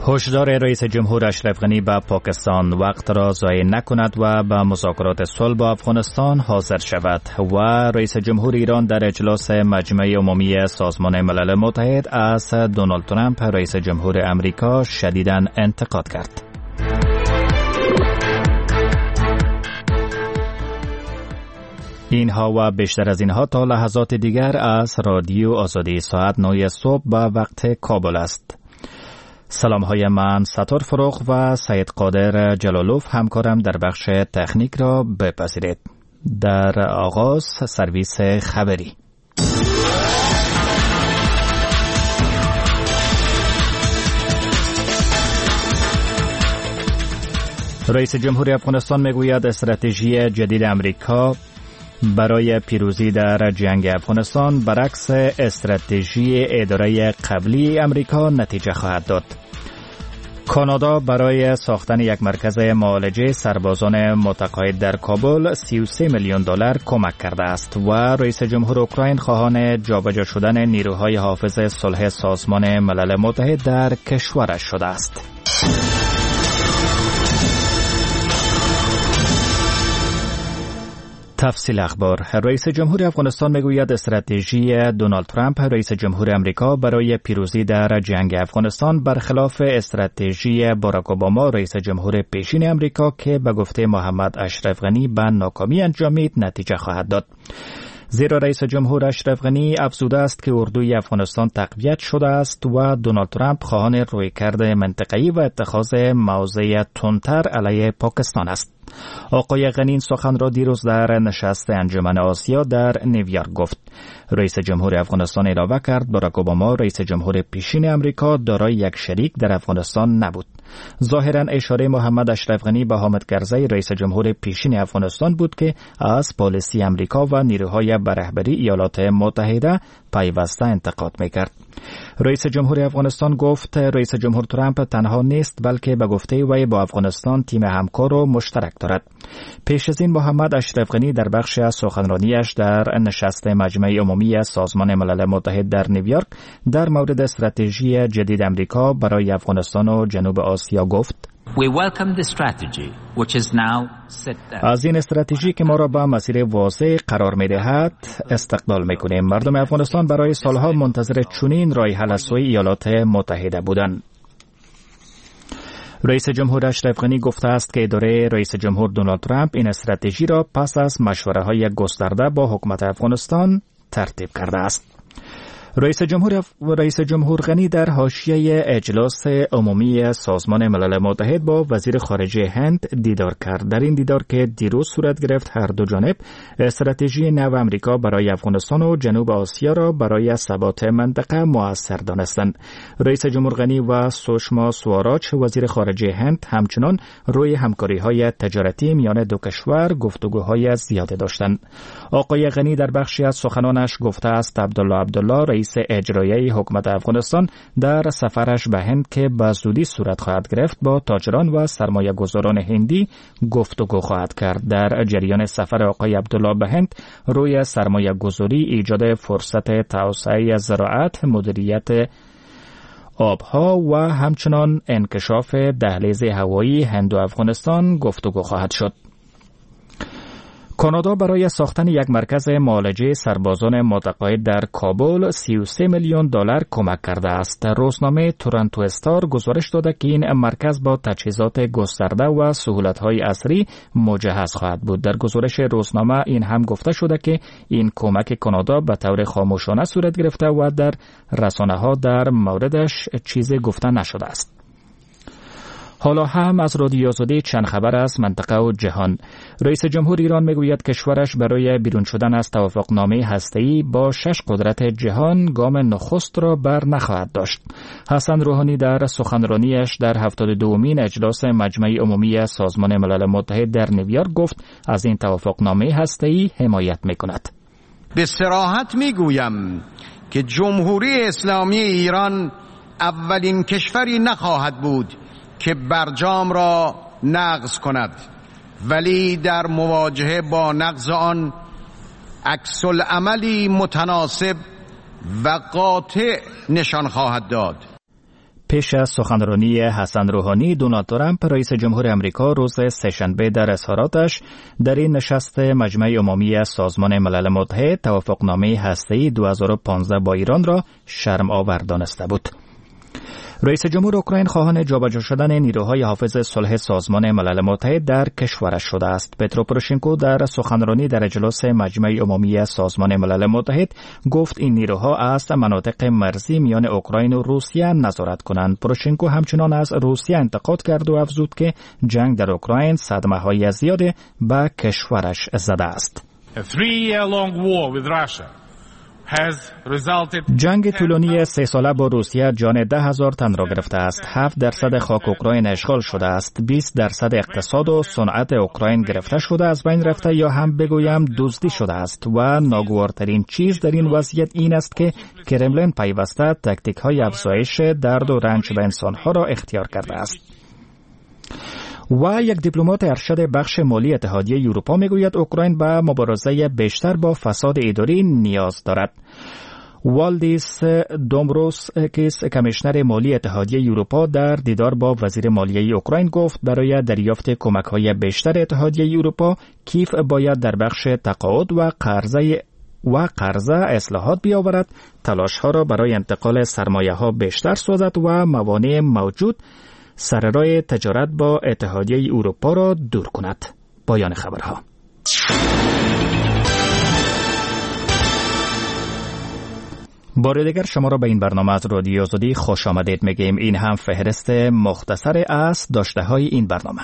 هشدار رئیس جمهور اشرف غنی به پاکستان وقت را ضایع نکند و به مذاکرات صلح با افغانستان حاضر شود و رئیس جمهور ایران در اجلاس مجمع عمومی سازمان ملل متحد از دونالد ترامپ رئیس جمهور امریکا شدیداً انتقاد کرد. اینها و بیشتر از اینها تا لحظات دیگر از رادیو آزادی ساعت 9 صبح به وقت کابل است. سلام های من ستار فروغ و سید قادر جلالوف همکارم در بخش تکنیک را بپذیرید. در آغاز سرویس خبری. رئیس جمهور افغانستان میگوید استراتژی جدید امریکا برای پیروزی در جنگ افغانستان برعکس استراتژی اداره قبلی امریکا نتیجه خواهد داد. کانادا برای ساختن یک مرکز معالجه سربازان متقاعد در کابل 33 میلیون دلار کمک کرده است و رئیس جمهور اوکراین خواهان جابجا شدن نیروهای حافظ صلح سازمان ملل متحد در کشورش شده است. تفصیل اخبار. رئیس جمهور افغانستان میگوید استراتژی دونالد ترامپ رئیس جمهور امریکا برای پیروزی در جنگ افغانستان برخلاف استراتژی باراک اوباما رئیس جمهور پیشین امریکا که به گفته محمد اشرف غنی به ناکامی انجامید نتیجه خواهد داد. زیرا رئیس جمهور اشرف غنی افزوده است که اردوی افغانستان تقویت شده است و دونالد ترامپ خواهان رویکرد منطقه‌ای و اتخاذ موضع تندتر علیه پاکستان است. آقای غنی این سخن را دیروز در نشست انجمن آسیا در نیویورک گفت. رئیس جمهور افغانستان اضافه کرد باراک اوباما رئیس جمهور پیشین امریکا دارای یک شریک در افغانستان نبود. ظاهرا اشاره محمد اشرف غنی به حامد کرزی رئیس جمهور پیشین افغانستان بود که از پالیسی امریکا و نیروهای به رهبری ایالات متحده پیوسته انتقاد میکرد. رئیس جمهور افغانستان گفت رئیس جمهور ترامپ تنها نیست بلکه به گفته وی با افغانستان تیم همکار و مشترک دارد. پیش از این محمد اشرف غنی در بخش از سخنرانیش در نشست مجمع عمومی سازمان ملل متحد در نیویورک در مورد استراتژی جدید امریکا برای افغانستان و جنوب آسیا گفت از این استراتژی که ما را به مسیر واضح قرار می‌دهد استقبال می‌کنیم. مردم افغانستان برای سالها منتظر چنین راه حل از سوی ایالات متحده بودند. رئیس جمهور اشرف غنی گفته است که اداره رئیس جمهور دونالد ترامپ این استراتژی را پس از مشوره‌های گسترده با حکومت افغانستان ترتیب کرده است. رئیس جمهور غنی در حاشیه اجلاس عمومی سازمان ملل متحد با وزیر خارجه هند دیدار کرد. در این دیدار که دیروز صورت گرفت هر دو جانب استراتژی نو امریکا برای افغانستان و جنوب آسیا را برای ثبات منطقه مؤثر دانستند. رئیس جمهور غنی و سوشما سواراج وزیر خارجه هند همچنان روی همکاری‌های تجارتی میان دو کشور گفتگوهای زیاده داشتند. آقای غنی در بخشی از سخنانش گفته است عبدالله رئیس اجرایی حکومت افغانستان در سفرش به هند که به زودی صورت خواهد گرفت با تاجران و سرمایه گذاران هندی گفتگو خواهد کرد. در جریان سفر آقای عبدالله به هند روی سرمایه گذاری، ایجاد فرصت توسعه زراعت، مدیریت آبها و همچنان انکشاف دهلیز هوایی هند و افغانستان گفتگو خواهد شد. کانادا برای ساختن یک مرکز معالجه سربازان متقاعد در کابل 33 میلیون دلار کمک کرده است. روزنامه تورنتو استار گزارش داده که این مرکز با تجهیزات گسترده و سهولت‌های عصری مجهز خواهد بود. در گزارش روزنامه این هم گفته شده که این کمک کانادا به طور خاموشانه صورت گرفته و در رسانه‌ها در موردش چیزی گفته نشده است. حالا هم از رادیو آزادی چند خبر از منطقه و جهان. رئیس جمهور ایران میگوید کشورش برای بیرون شدن از توافقنامه هسته‌ای با 6 قدرت جهان گام نخست را بر نخواهد داشت. حسن روحانی در سخنرانیش در 72مین اجلاس مجمع عمومی سازمان ملل متحد در نیویورک گفت از این توافقنامه هسته‌ای حمایت میکند. به صراحت میگویم که جمهوری اسلامی ایران اولین کشوری نخواهد بود که برجام را نقض کند، ولی در مواجهه با نقض آن عکس العملی متناسب و قاطع نشان خواهد داد. پیش از سخنرانی حسن روحانی، دونالد ترامپ رئیس جمهور امریکا روز سه‌شنبه در اظهاراتش در این نشست مجمع عمومی سازمان ملل متحد توافقنامه هسته‌ای 2015 با ایران را شرم آور دانسته بود. رئیس جمهور اوکراین خواهان جابجا شدن نیروهای حافظ صلح سازمان ملل متحد در کشورش شده است. پترو پوروشنکو در سخنرانی در اجلاس مجمع عمومی سازمان ملل متحد گفت این نیروها از مناطق مرزی میان اوکراین و روسیه نظارت کنند. پوروشنکو همچنان از روسیه انتقاد کرد و افزود که جنگ در اوکراین صدمه‌های زیاد به کشورش زده است. جنگ طولانی 3 ساله با روسیه جان 10,000 تن را گرفته است. 7% خاک اوکراین اشغال شده است. 20% اقتصاد و صنعت اوکراین گرفته شده، از بین رفته یا هم بگویم دزدی شده است و ناگوارترین چیز در این وضعیت این است که کرملین پیوسته تاکتیک‌های افزایش درد و رنج به انسان‌ها را اختیار کرده است. و یک دیپلمات ارشد بخش مالی اتحادیه اروپا میگوید اوکراین به مبارزه بیشتر با فساد اداری نیاز دارد. والدیس دومبروسکیس کمیشنر مالی اتحادیه اروپا در دیدار با وزیر مالیه اوکراین گفت برای دریافت کمک‌های بیشتر اتحادیه اروپا کیف باید در بخش تقاعد و قرضه اصلاحات بیاورد، تلاش‌ها را برای انتقال سرمایه‌ها بیشتر سازد و موانع موجود سررای تجارت با اتحادیه اروپا را دور کند. پایان خبرها. بار دیگر شما را به این برنامه از رادیو آزادی خوش آمدید میگیم. این هم فهرست مختصر از داشته‌های این برنامه.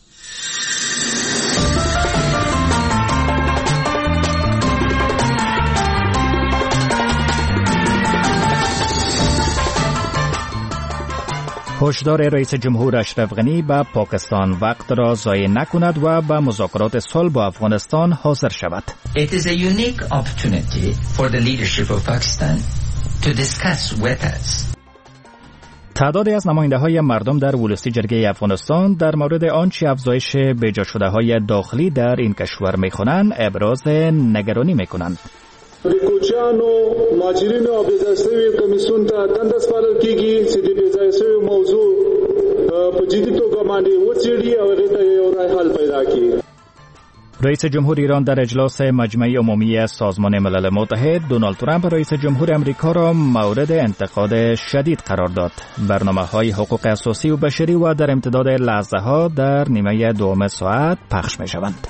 هشدار رئیس جمهور اشرف غنی به پاکستان وقت را ضایع نکند و به مذاکرات صلح با افغانستان حاضر شود. It is a unique opportunity for the leadership of Pakistan to discuss with us. تعدادی از نماینده‌های مردم در ولسی جرگه افغانستان در مورد آنچه افزایش بجا شده‌های داخلی در این کشور می‌خوانند ابراز نگرانی می‌کنند. د کوچیانو ماجرینو او بېځایه کمیسیون ته دنده سپارل کیږي چې د بېځایه موضوع په جدي توګه باندې وڅېړي او هغې ته یو رای حل پیدا کړي. رئیس جمهور ایران در اجلاس مجمع عمومی سازمان ملل متحد دونالد ترامپ رئیس جمهور امریکا را مورد انتقاد شدید قرار داد. برنامه‌های حقوق اساسی و بشری و در امتداد لحظه‌ها در نیمه دوم ساعت پخش می‌شوند.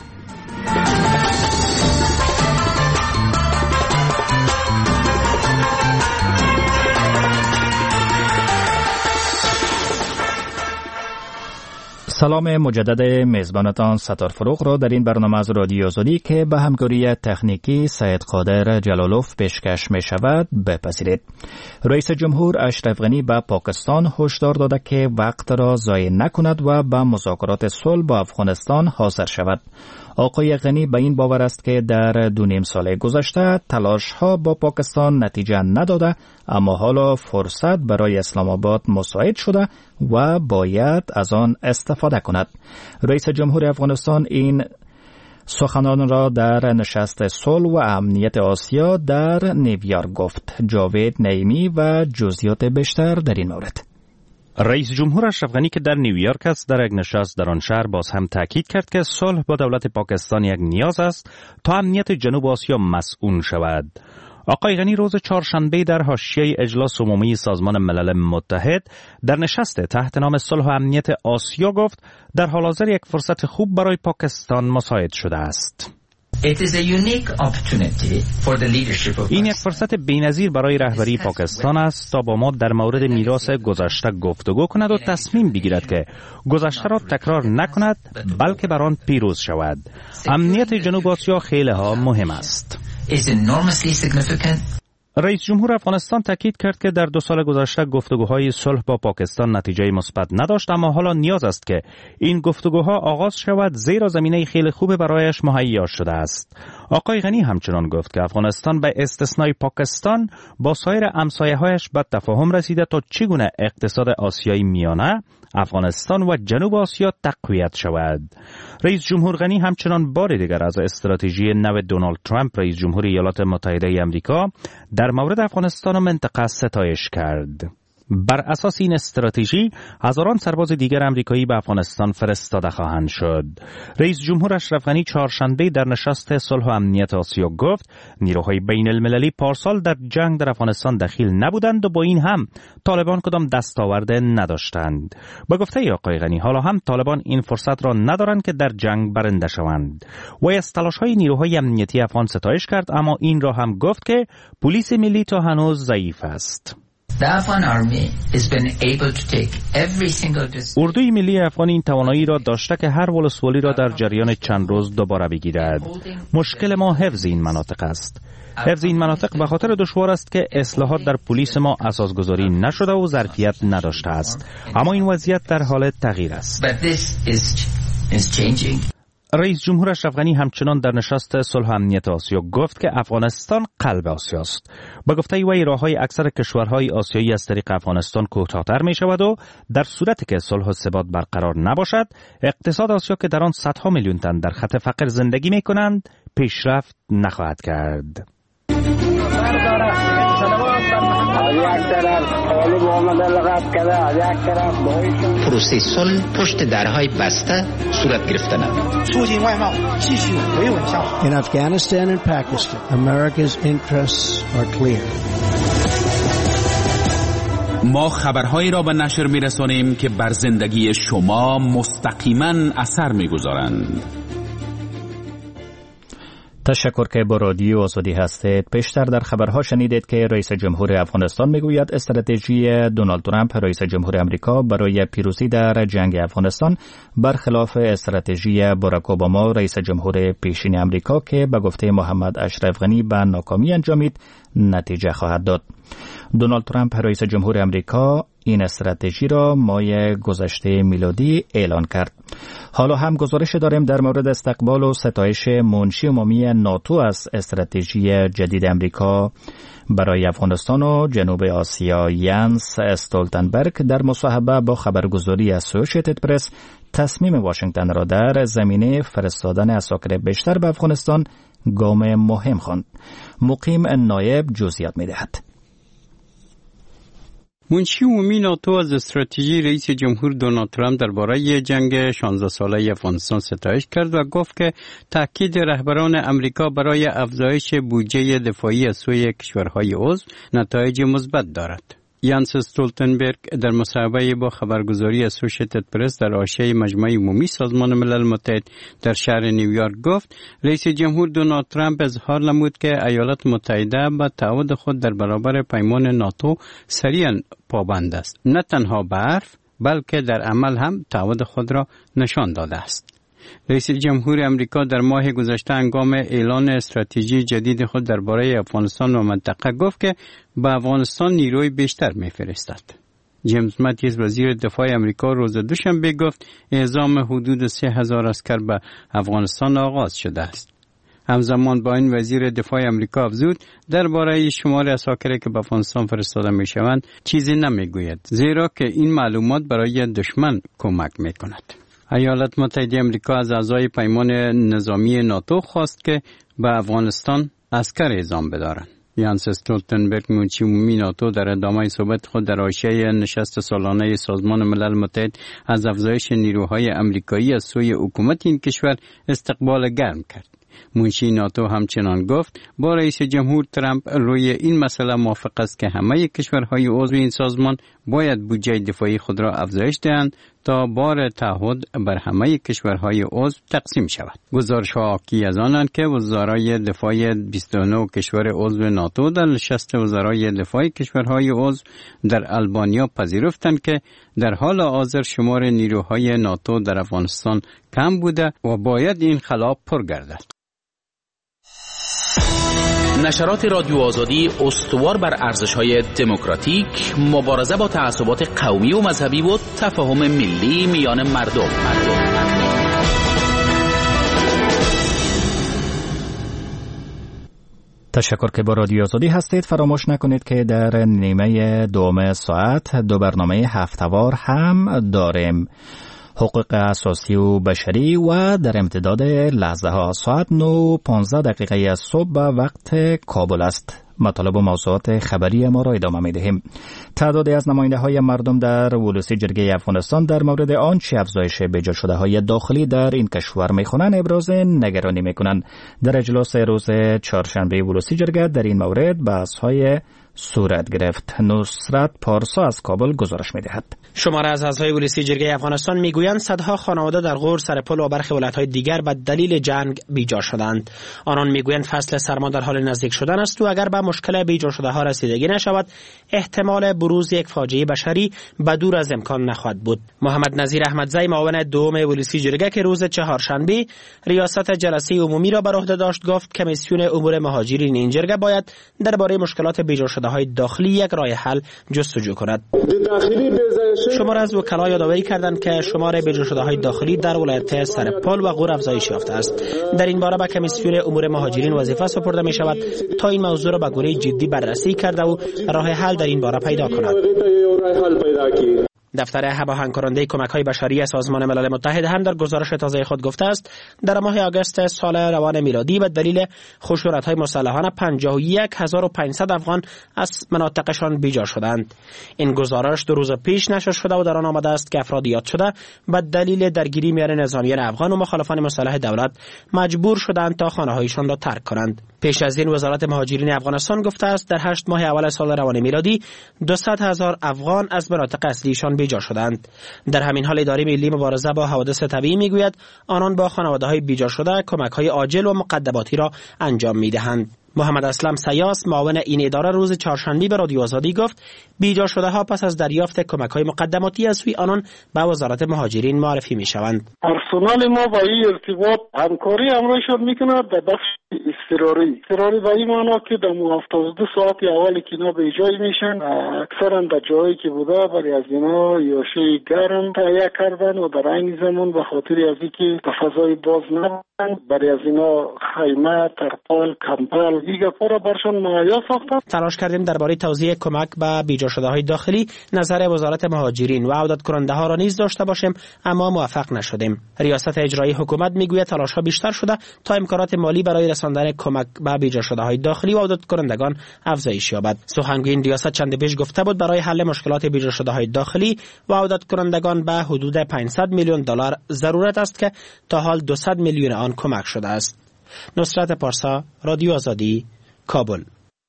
سلام مجدد میزبانتان ستار فروغ را در این برنامه از رادیو آزادی که به همکاری تکنیکی سید قادر جلالوف پیشکش می شود بپذیرید. رئیس جمهور اشرف غنی به پاکستان هشدار داده که وقت را ضایع نکند و به مذاکرات صلح با افغانستان حاضر شود. آقای غنی به این باور است که در 2.5 سال گذشته تلاش‌ها با پاکستان نتیجه نداده، اما حالا فرصت برای اسلام آباد مساعد شده و باید از آن استفاده کند. رئیس جمهور افغانستان این سخنان را در نشست صلح و امنیت آسیا در نیویورک گفت. جاوید نعیمی و جزئیات بیشتر در این مورد. رئیس جمهور اشرف غنی که در نیویورک است در یک نشست در آن شهر باز هم تاکید کرد که صلح با دولت پاکستان یک نیاز است تا امنیت جنوب آسیا مسئول شود. آقای غنی روز چهارشنبه در حاشیه اجلاس عمومی سازمان ملل متحد در نشست تحت نام صلح و امنیت آسیا گفت در حال حاضر یک فرصت خوب برای پاکستان مساعد شده است. این یک فرصت بی‌نظیر برای رهبری پاکستان است تا با ما در مورد میراث گذشته گفتگو کند و تصمیم بگیرد که گذشته را تکرار نکند بلکه بر آن پیروز شود. امنیت جنوب آسیا خیلی ها مهم است. رئیس جمهور افغانستان تاکید کرد که در 2 سال گذشته گفتگوهای صلح با پاکستان نتیجه مثبت نداشت، اما حالا نیاز است که این گفتگوها آغاز شود زیرا زمینه خیلی خوب برایش مهیا شده است. آقای غنی همچنان گفت که افغانستان به استثنای پاکستان با سایر همسایه‌هایش به تفاهم رسیده تا چگونه اقتصاد آسیایی میانه، افغانستان و جنوب آسیا تقویت شود. رئیس جمهور غنی همچنان بار دیگر از استراتژی نو دونالد ترامپ رئیس جمهور ایالات متحده آمریکا در مورد افغانستان و منطقه ستایش کرد. بر اساس این استراتژی هزاران سرباز دیگر آمریکایی به افغانستان فرستاده خواهند شد. رئیس جمهور اشرف غنی چهارشنبه در نشست صلح و امنیت آسیا گفت نیروهای بین المللی پارسال در جنگ در افغانستان دخیل نبودند و با این هم طالبان کدام دستاورد نداشتند. با گفته آقای غنی حالا هم طالبان این فرصت را ندارند که در جنگ برنده شوند. وی از تلاش‌های نیروهای امنیتی افغان ستایش کرد، اما این را هم گفت که پلیس ملی تا هنوز ضعیف است. اردوی ملی افغان این توانایی را داشته که هر ولسوالی را در جریان چند روز دوباره بگیرد. مشکل ما حفظ این مناطق است. حفظ این مناطق به خاطر دشوار است که اصلاحات در پلیس ما اساسگذاری نشده و ظرفیت نداشته است. اما این وضعیت در حال تغییر است. رئیس جمهور اشرف غنی همچنان در نشست صلح و امنیت آسیا گفت که افغانستان قلب آسیاست. با گفته وی راههای اکثر کشورهای آسیایی از طریق افغانستان کوتاه‌تر می شود و در صورتی که صلح و ثبات برقرار نباشد، اقتصاد آسیا که در آن صدها میلیون تن در خط فقر زندگی می کنند پیشرفت نخواهد کرد. پروسه صلح پشت درهای بسته صورت گرفتند. In Afghanistan and Pakistan, America's interests are clear. ما خبرهایی را به نشر می‌رسانیم که بر زندگی شما مستقیما اثر می‌گذارند. تشکر که با رادیو آزادی هستید. پیشتر در خبرها شنیدید که رئیس جمهور افغانستان میگوید استراتژی دونالد ترامپ رئیس جمهور آمریکا برای پیروزی در جنگ افغانستان برخلاف استراتژی باراک اوباما رئیس جمهور پیشین آمریکا که به گفته محمد اشرف غنی به ناکامی انجامید نتیجه خواهد داد. دونالد ترامپ رئیس جمهور آمریکا این استراتژی را ماه گذشته میلادی اعلان کرد. حالا هم گزارش داریم در مورد استقبال و ستایش منشی عمومی ناتو از استراتژی جدید آمریکا برای افغانستان و جنوب آسیا. یانس استولتنبرگ در مصاحبه با خبرگزاری اسوسییتد پرس تصمیم واشنگتن را در زمینه فرستادن عساکر بیشتر به افغانستان گام مهم خواند. مقیم نایب جزئیات می‌دهد. منشی عمومی ناتو از استراتژی رئیس جمهور دونالد ترامپ درباره جنگ 16 ساله افغانستان ستایش کرد و گفت که تاکید رهبران امریکا برای افزایش بودجه دفاعی از سوی کشورهای عضو نتایج مثبت دارد. یانس استولتنبرگ در مصاحبه با خبرگزاری اسوسییتد پرس در حاشیه مجمع عمومی سازمان ملل متحد در شهر نیویورک گفت رئیس جمهور دونالد ترامپ اظهار نمود که ایالات متحده به تعهد خود در برابر پیمان ناتو سریعا پابند است. نه تنها به حرف بلکه در عمل هم تعهد خود را نشان داده است. رئیس جمهور امریکا در ماه گذشته هنگام اعلان استراتژی جدید خود درباره افغانستان و منطقه گفت که به افغانستان نیروی بیشتر می‌فرستد. جیمز ماتیس وزیر دفاع امریکا روز دوشنبه گفت اعزام حدود 3000 عسکر به افغانستان آغاز شده است. همزمان با این وزیر دفاع امریکا افزود درباره شمار عساکری که به افغانستان فرستاده می‌شوند چیزی نمی‌گوید، زیرا که این معلومات برای دشمن کمک می‌کند. ایالات متحده آمریکا از اعضای پیمان نظامی ناتو خواست که به افغانستان عسکر اعزام بدارند. یانس استولتنبرگ منشی عمومی ناتو در ادامه صحبت خود در حاشیه نشست سالانه سازمان ملل متحد از افزایش نیروهای آمریکایی از سوی حکومت این کشور استقبال گرم کرد. منشی ناتو همچنان گفت با رئیس جمهور ترامپ روی این مسئله موافق است که همه کشورهای عضو این سازمان باید بودجه دفاعی خود را افزایش دهند تا بار تعهد بر همه کشورهای عضو تقسیم شود. گزارش‌ها حاکی از آنند که وزرای دفاع 29 کشور عضو ناتو در نشست وزرای دفاع کشورهای عضو در آلبانیا پذیرفتند که در حال حاضر شمار نیروهای ناتو در افغانستان کم بوده و باید این خلا پر گردد. نشرات رادیو آزادی استوار بر ارزش‌های دموکراتیک، مبارزه با تعصبات قومی و مذهبی و تفاهم ملی میان مردم. تشکر که با رادیو آزادی هستید. فراموش نکنید که در نیمه دوم ساعت دو برنامه هفته‌وار هم داریم. حقوق اساسی و بشری و در امتداد لحظه ها ساعت 9:15 از صبح به وقت کابل است. مطالب و موضوعات خبری ما را ادامه می‌دهیم. تعدادی از نماینده‌های مردم در ولوسی جرگه افغانستان در مورد آنچه افزایش بجا شده‌های داخلی در این کشور می‌خوانند ابراز نگرانی می‌کنند. در اجلاس روز چهارشنبه ولوسی جرگه در این مورد بحث‌های صورت گرفت. نصرت پارسا از کابل گزارش می‌دهد. شماره از اعضای ولوسی جرگه افغانستان میگویند صدها خانواده در غور، سرپل و برخی ولایت‌های دیگر به دلیل جنگ بیجا شدند. آنان میگویند فصل سرما در حال نزدیک شدن است و اگر به مشکل بیجا شده‌ها رسیدگی نشود، احتمال بروز یک فاجعه بشری به دور از امکان نخواهد بود. محمد نظیر احمدزی معاون دوم ولوسی جرگه که روز چهارشنبه ریاست جلسه عمومی را بر عهده داشت گفت کمیسیون امور مهاجرین این جرگه باید درباره مشکلات بیجا شده‌های داخلی یک راه حل جستجو کند. شماره از وکلا یادآوری کردند که شمار بیجا شده‌های داخلی در ولایت سرپل و غور افزایش یافته است. در این باره به کمیسیون امور مهاجرین وظیفه سپرده می شود تا این موضوع را به گونه جدی بررسی کرده و راه حل در این باره پیدا کند. دفتر هماهنگ کننده کمک‌های بشری سازمان ملل متحد هم در گزارش تازه خود گفته است در ماه آگوست سال روان میلادی به دلیل خشونت‌های مسلحانه 51500 افغان از مناطقشان بیجا شدند. این گزارش 2 روز پیش نشر شده و در آن آمده است که افراد یاد شده به دلیل درگیری میان نظامیان افغان و مخالفان مسلح دولت مجبور شدند تا خانه‌هایشان را ترک کنند. پیش از این وزارت مهاجرین افغانستان گفته است در 8 ماه اول سال روان میلادی 200,000 افغان از مناطق اصلیشان بیجا شدند. در همین حال اداره ملی مبارزه با حوادث طبیعی میگوید آنان با خانواده‌های بیجا شده کمک‌های عاجل و مقدماتی را انجام می‌دهند. محمد اسلم سیاس معاون این اداره روز چهارشنبه به رادیو آزادی گفت بیجا شده ها پس از دریافت کمک‌های مقدماتی از سوی آنان به وزارت مهاجرین معرفی می‌شوند. پرسنل ما با این ارتباط همکاری همراهشان می‌کند در بخش اضطراری به این معنا که در 72 ساعت اولی که اینا به جای میشن اکثرا در جایی که بوده برای از اینا یاشه گرم تهیه کردن و در این زمان به خاطر از اینکه به فضای باز نبودن برای از اینا خیمه، ترپال، کمپل دیگه پورا برشان مهیا ساختن. تلاش کردیم درباره توزیع کمک به بیجا شده‌های داخلی نظر وزارت مهاجرین و عودت کننده ها را نیز داشته باشیم اما موفق نشدیم. ریاست اجرایی حکومت میگوید تلاش ها بیشتر شده تا امکانات مالی برای رساندن کمک به بیجا شده‌های داخلی و عودت کنندگان افزایش یابد. سخنگوی ریاست چند پیش گفته بود برای حل مشکلات بیجا شده‌های داخلی و عودت کنندگان به حدود 500 میلیون دلار ضرورت است که تا حال 200 میلیون آن کمک شده است. نصرت پارسا، رادیو آزادی، کابل.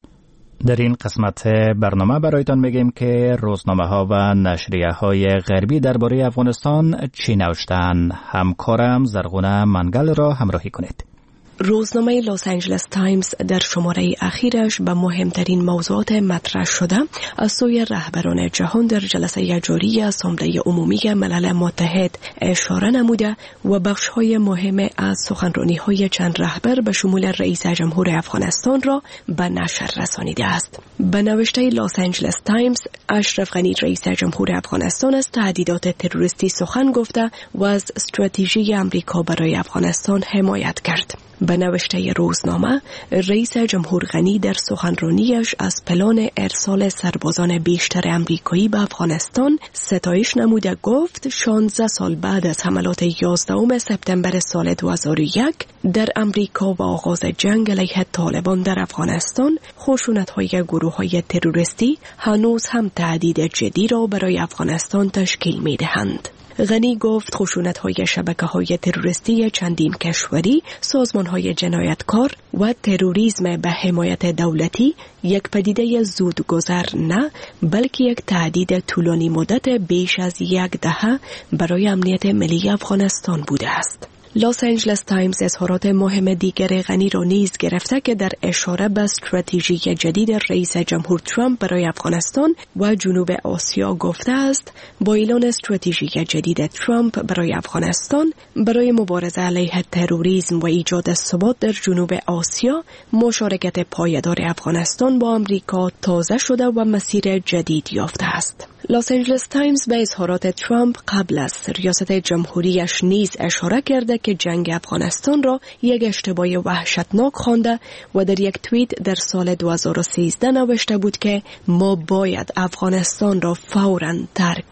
در این قسمت برنامه برایتان میگیم که روزنامه‌ها و نشریه‌های غربی درباره افغانستان چی نوشتند. همکارم زرغونه منگل را همراهی کنید. روزنامه لس آنجلس تایمز در شماره اخیرش به مهمترین موضوعات مطرح شده از سوی رهبران جهان در جلسه جاری اسامبله عمومی ملل متحد اشاره نموده و بخش‌های مهم از سخنرانی‌های چند رهبر به شمول رئیس جمهور افغانستان را به نشر رسانیده است. به نوشته لس آنجلس تایمز، اشرف غنی رئیس جمهور افغانستان از تهدیدات تروریستی سخن گفته و از استراتژی آمریکا برای افغانستان حمایت کرد. به نوشته روزنامه، رئیس جمهور غنی در سخنرانیش از پلان ارسال سربازان بیشتر آمریکایی به افغانستان ستایش نموده گفت 16 سال بعد از حملات 11 سپتامبر سال 2001 در آمریکا و آغاز جنگ علیه طالبان در افغانستان، خشونت‌های گروه‌های تروریستی هنوز هم تهدید جدی را برای افغانستان تشکیل می‌دهند. غنی گفت خشونت‌های شبکه‌های تروریستی چندین کشوری، سازمان‌های جنایتکار و تروریسم به حمایت دولتی یک پدیده زودگذر نه، بلکه یک تهدید طولانی مدت بیش از 10 دهه برای امنیت ملی افغانستان بوده است. لس آنجلس تایمز اظهارات مهم دیگر غنی را نیز گرفته که در اشاره به استراتژی جدید رئیس جمهور ترامپ برای افغانستان و جنوب آسیا گفته است با اعلان استراتژی جدید ترامپ برای افغانستان برای مبارزه علیه تروریسم و ایجاد ثبات در جنوب آسیا، مشارکت پایدار افغانستان با آمریکا تازه شده و مسیر جدید یافته است. لس آنجلس تایمز به اظهارات ترامپ قبل از ریاست جمهوریش نیز اشاره کرده که جنگ افغانستان را یک اشتباه وحشتناک خوانده و در یک توییت در سال 2013 نوشته بود که ما باید افغانستان را فوراً ترک کنیم.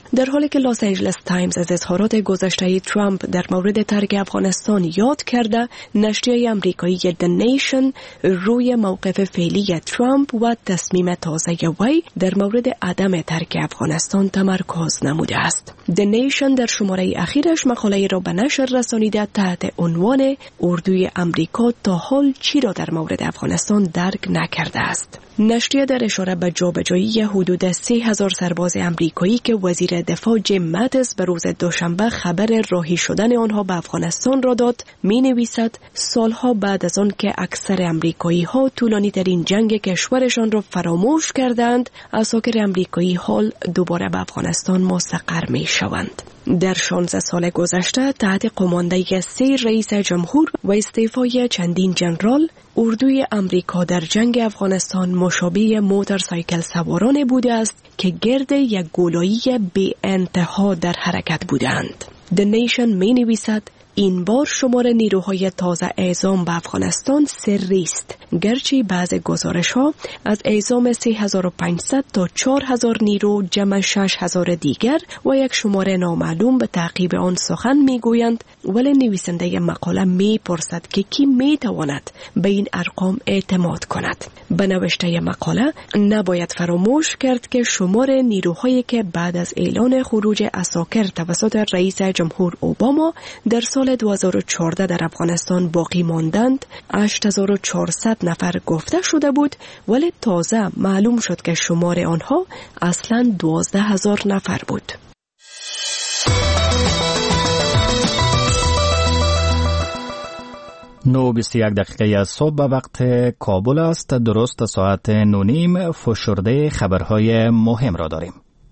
در حالی که لس آنجلس تایمز از اظهارات گذشته ترامپ در مورد ترک افغانستان یاد کرده، نشریه آمریکایی The Nation روی موقف فعلی ترامپ و تصمیم تازه وی در مورد عدم ترک افغانستان تمرکز نموده است. The Nation در شماره اخیرش مقاله را به نشر رسانیده تحت عنوان اردوی آمریکا تا حال چی را در مورد افغانستان درک نکرده است. نشریه در اشاره به جابجایی حدود 3000 سرباز آمریکایی که وزیر دفاع جیم ماتیس به روز دوشنبه خبر راهی شدن آنها به افغانستان را داد، می‌نویسد سالها بعد از آن که اکثر آمریکایی‌ها طولانی ترین جنگ کشورشان را فراموش کردند، عساکر آمریکایی حال دوباره به افغانستان مستقر می‌شوند. در 16 سال گذشته تحت قماندگی 3 رئیس جمهور و استعفای چندین جنرال، اردوی آمریکا در جنگ افغانستان مشابه موتورسایکل سواران بوده است که گرد یک گولایی بی انتها در حرکت بودند. The Nation می نویسد این بار شمار نیروهای تازه اعزام به افغانستان سری است، گرچه بعض گزارش‌ها از اعزام 3500 تا 4000 نیرو جمع 6000 دیگر و یک شمار نامعلوم به تعقیب آن سخن می‌گویند، ولی نویسنده مقاله می‌پرسد که کی می‌تواند به این ارقام اعتماد کند. به نوشته مقاله نباید فراموش کرد که شمار نیروهایی که بعد از اعلان خروج عساکر توسط رئیس جمهور اوباما در سال 2014 در افغانستان باقی ماندند 8400 نفر گفته شده بود، ولی تازه معلوم شد که شمار آنها اصلاً 12000 نفر بود. 9:21 دقیقه از صبح به وقت کابل است. درست ساعت 9:30 فشرده خبرهای مهم را داریم.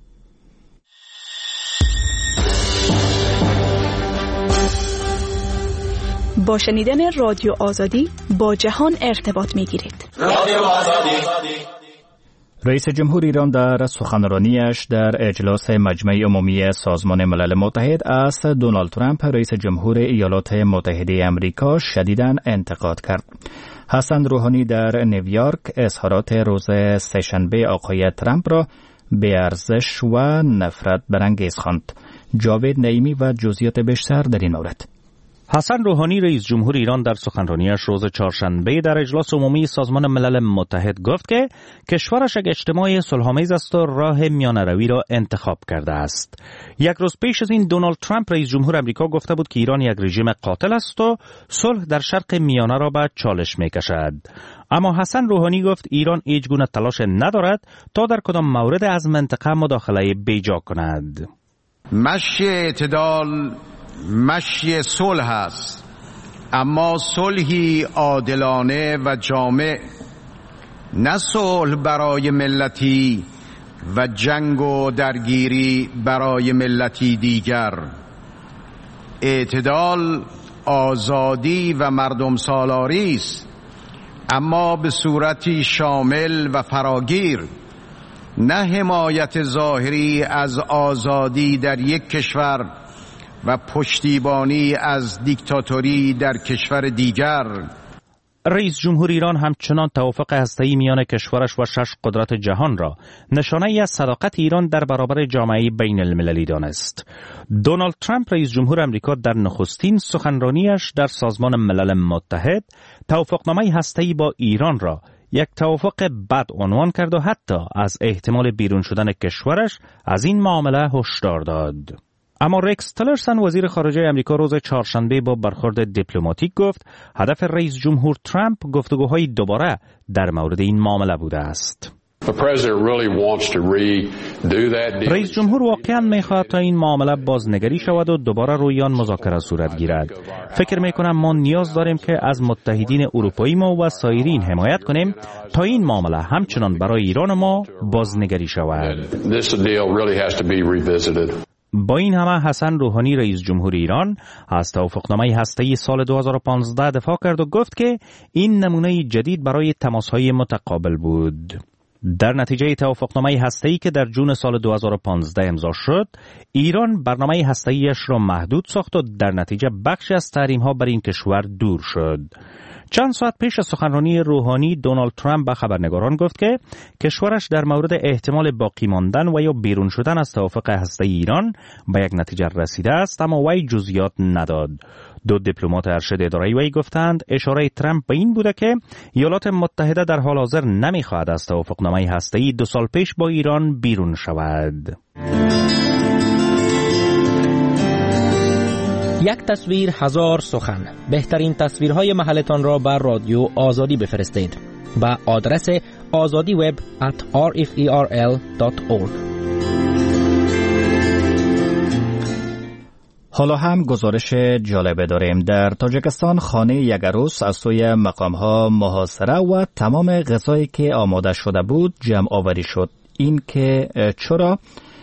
با شنیدن رادیو آزادی با جهان ارتباط می‌گیرید. رادیو آزادی. رئیس جمهور ایران در سخنرانیش در اجلاس مجمع عمومی سازمان ملل متحد از دونالد ترامپ رئیس جمهور ایالات متحده آمریکا شدیداً انتقاد کرد. حسن روحانی در نیویورک اظهارات روز سه‌شنبه آقای ترامپ را بی‌ارزش و نفرت برانگیز خواند. جاوید نعیمی و جزئیات بیشتر در این مورد. حسن روحانی رئیس جمهور ایران در سخنرانیش روز چهارشنبه در اجلاس عمومی سازمان ملل متحد گفت که کشورش یک اجتماع صلح‌آمیز است و راه میانه‌روی را انتخاب کرده است. یک روز پیش از این دونالد ترامپ رئیس جمهور آمریکا گفته بود که ایران یک رژیم قاتل است و صلح در شرق میانه را به چالش می‌کشد. اما حسن روحانی گفت ایران هیچگونه تلاش ندارد تا در کدام مورد از منطقه مداخله بیجا کند. مشی اعتدال مشی صلح است، اما صلحی عادلانه و جامع، نه صلح برای ملتی و جنگ و درگیری برای ملتی دیگر. اعتدال آزادی و مردم سالاری است، اما به صورتی شامل و فراگیر، نه حمایت ظاهری از آزادی در یک کشور و پشتیبانی از دیکتاتوری در کشور دیگر. رئیس جمهور ایران همچنان توافق هسته‌ای میان کشورش و 6 قدرت جهان را نشانه‌ای از صداقت ایران در برابر جامعه بین المللی دانست. دونالد ترامپ رئیس جمهور آمریکا در نخستین سخنرانیش در سازمان ملل متحد توافقنامه هسته‌ای با ایران را یک توافق بد عنوان کرد و حتی از احتمال بیرون شدن کشورش از این معامله هشدار داد. اما رکس تلرسن وزیر خارجه آمریکا روز چهارشنبه با برخورد دیپلماتیک گفت هدف رئیس جمهور ترامپ گفتگوهای دوباره در مورد این معامله بوده است. رئیس جمهور واقعا می‌خواهد تا این معامله بازنگری شود و دوباره روی آن مذاکره صورت گیرد. فکر می‌کنم ما نیاز داریم که از متحدین اروپایی ما و سایرین حمایت کنیم تا این معامله همچنان برای ایران ما بازنگری شود. با این همه حسن روحانی رئیس جمهور ایران از توافقنامه هسته‌ای سال 2015 دفاع کرد و گفت که این نمونه جدید برای تماس‌های متقابل بود. در نتیجه توافقنامه هسته‌ای که در جون سال 2015 امضا شد، ایران برنامه هسته‌ایش را محدود ساخت و در نتیجه بخشی از تحریم‌ها بر این کشور دور شد. چند ساعت پیش از سخنرانی روحانی، دونالد ترامپ به خبرنگاران گفت که کشورش در مورد احتمال باقی ماندن و یا بیرون شدن از توافق هسته‌ای ایران به یک نتیجه رسیده است، اما وی جزئیات نداد. دو دیپلمات ارشد اداره وی گفتند اشاره ترامپ به این بوده که ایالات متحده در حال حاضر نمیخواهد از توافقنامه هسته‌ای 2 سال پیش با ایران بیرون شود. یک تصویر 1000 سخن. بهترین تصویرهای محلتان را بر رادیو آزادی بفرستید به آدرس azadiweb@rferl.org. حالا هم گزارش جالب داریم. در تاجیکستان خانه یک عروس از سوی مقام‌ها محاصره و تمام غذایی که آماده شده بود جمع آوری شد. این که چرا؟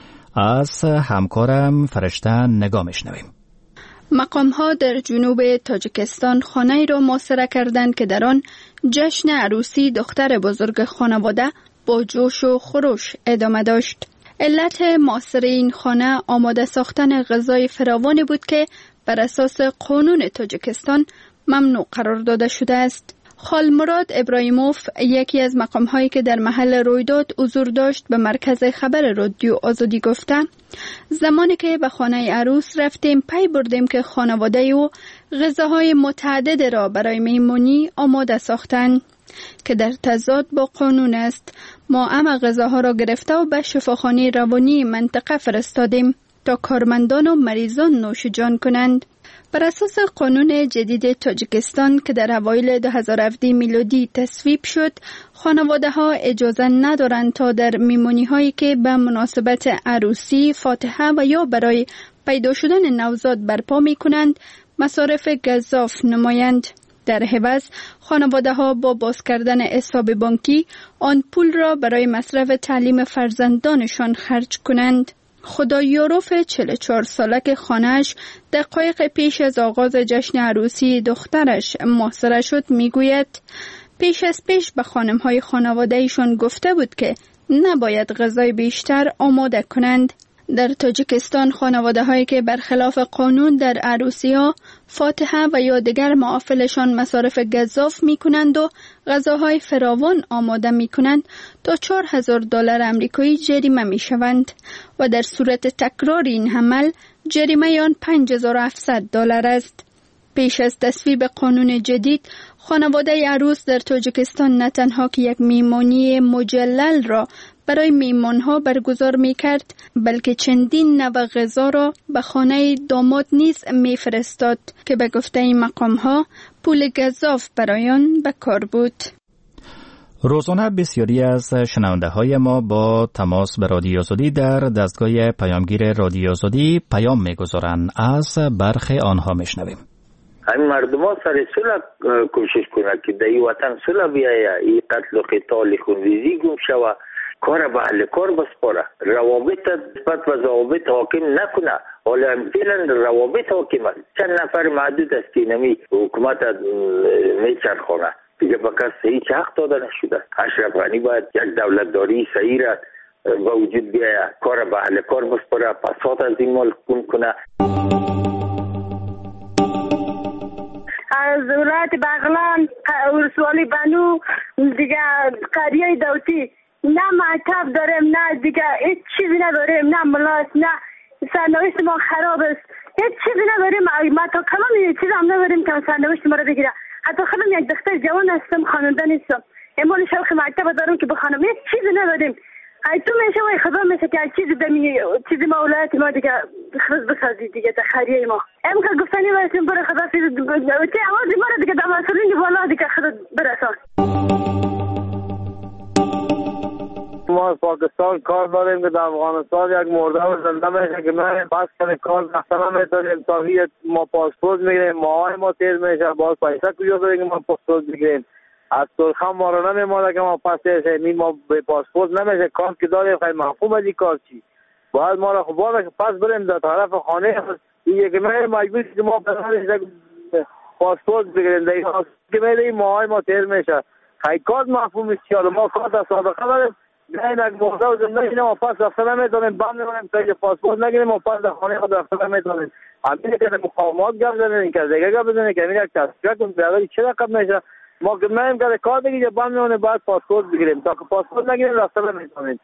از همکارم فرشته نگاه میشنویم. مقام‌ها در جنوب تاجیکستان خانه‌ای را محاصره کردند که در آن جشن عروسی دختر بزرگ خانواده با جوش و خروش ادامه داشت. علت محاصره این خانه آماده ساختن غذای فراوانی بود که بر اساس قانون تاجیکستان ممنوع قرار داده شده است. خالمراد ابراهیموف، یکی از مقام‌هایی که در محل رویداد حضور داشت، به مرکز خبر رادیو آزادی گفته زمانی که به خانه عروس رفتیم پی بردیم که خانواده او غذاهای متعدد را برای مهمانی آماده ساختند که در تضاد با قانون است. ما همه غذاها را گرفته و به شفاخانه روانی منطقه فرستادیم تا کارمندان و مریضان نوش جان کنند. بر اساس قانون جدید تاجیکستان که در اوایل 2017 میلادی تصویب شد، خانواده ها اجازه ندارند تا در میمونی هایی که به مناسبت عروسی، فاتحه و یا برای پیدا شدن نوزاد برپا می کنند مصارف گزاف نمایند. در عوض خانواده ها با باز کردن حساب بانکی آن پول را برای مصرف تعلیم فرزندانشان خرج کنند. خدایاروف 44 ساله که خانه‌اش دقایق پیش از آغاز جشن عروسی دخترش محاصره شد میگوید پیش به خانم‌های خانواده‌ایشان گفته بود که نباید غذای بیشتر آماده کنند. در تاجیکستان خانواده هایی که برخلاف قانون در عروسی ها فاتحه و یا دیگر محافلشان مصارف گزاف می کنند و غذاهای فراوان آماده می کنند تا $4,000 آمریکایی جریمه می شوند و در صورت تکرار این عمل جریمه آن $5,700 است. پیش از تصویب قانون جدید، خانواده عروس در تاجیکستان نه تنها که یک میمانی مجلل را برای میمانها برگزار می کرد، بلکه چندین نوع غذا را به خانه داماد نیز می فرستاد که به گفته این مقامها پول گزاف برای آن به کار بود. روزانه بسیاری از شنونده های ما با تماس به رادیو آزادی در دستگاه پیامگیر رادیو آزادی پیام می گذارند. از برخی آنها می شنویم. همین مردم ها سر صلح کوشش کنند که در این وطن صلح بیاید، این قتل و قتال خونریزی گم شود، کار به اهل کار بسپاره، روابط نسبت و ضوابط حاکم نکنه. حالا فعلا روابط حاکم است، چند نفر معدود است که نمی حکومت میچرخانه دیگه، به کس هیچ حق داده نشده. اشرف غنی باید یک دولتداری صحیح را به وجود بیاید، کار به اهل کار بسپاره، فساد از این ملک کم کنه. از ولایت بغلان، ولسوالی بنو، دیگه قریه داوطی، نه مکتب داریم، نه دیگه هیچ چیزی نداریم، نه ملاس، نه سرنوشت ما خراب است، هیچ چیزی نداریم. ما تا کلام یک چیز هم نداریم که سرنوشت ما رو بگیره. حتی خودم یک دختر جوان هستم، خواننده نیستم، امال شوق مکتب دارم که بخوانم، هیچ چیزی نداریم. ای تو میشه و خدا میشه که چیزی دمی چیزی ما ولایت ما دیگه خرج بسازی دیگه در خیریه ما. ام که گفتنی واسم برای خدا چیز چه آوازی ما دیگه در مسئولین بالا دیگه خدا برسان. ما از پاکستان کار داریم که در افغانستان یک مرده و زنده میشه که من پس کنه کار مثلا میتونیم تا ما پاسپورت میگیریم، ماهای ما تیز میشه، باز پیسه کجا داریم که ما پاسپورت بگیریم. از سرخم ما رو نمیماده که ما پس نیم ما به پاسپورت نمیشه، کار که داریم خیلی مفهوم از این کار چی باید ما را خوبا پس بریم در طرف خانه دیگه که من مجبور که ما پاسپورت بگیریم دیگه که میدهیم ماهای ما تیر میشه. خیلی کار مفهوم است چیاره، ما کار در سابقه داریم نه یک مرده و زنده اینه ما پس رفته نمیتونیم بند نمونیم تا اینکه پاسپورت نگیریم و پس در خانه خود رفته نمیتونیم. همینه که مقامات گفت زنیم که دیگه گفت بزنیم که همین یک تصفیه کنیم بیاداری چه رقم میشه ما که نمیم که کار بگید بند نمونیم باید پاسپورت بگیریم تا که پاسپورت نگیریم رفته نمیتونیم.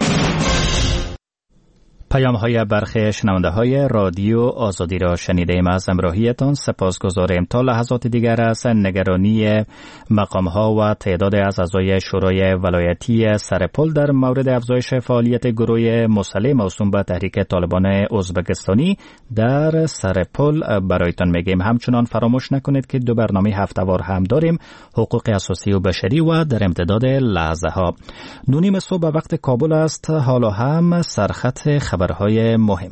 پیام های برخی شنونده های رادیو آزادی را شنیدیم. از همراهیتان سپاسگزاریم. تا لحظات دیگر از نگرانی مقام ها و تعداد از اعضای شورای ولایتی سرپل در مورد افزایش فعالیت گروه مسلح موسوم به تحریک طالبان ازبکستانی در سرپل برایتان میگیم. همچنان فراموش نکنید که 2 برنامه هفته‌وار هم داریم، حقوق اساسی و بشری و در امتداد لحظه ها. 9:30 صبح وقت کابل است. حالا هم سرخط خبرهای مهم.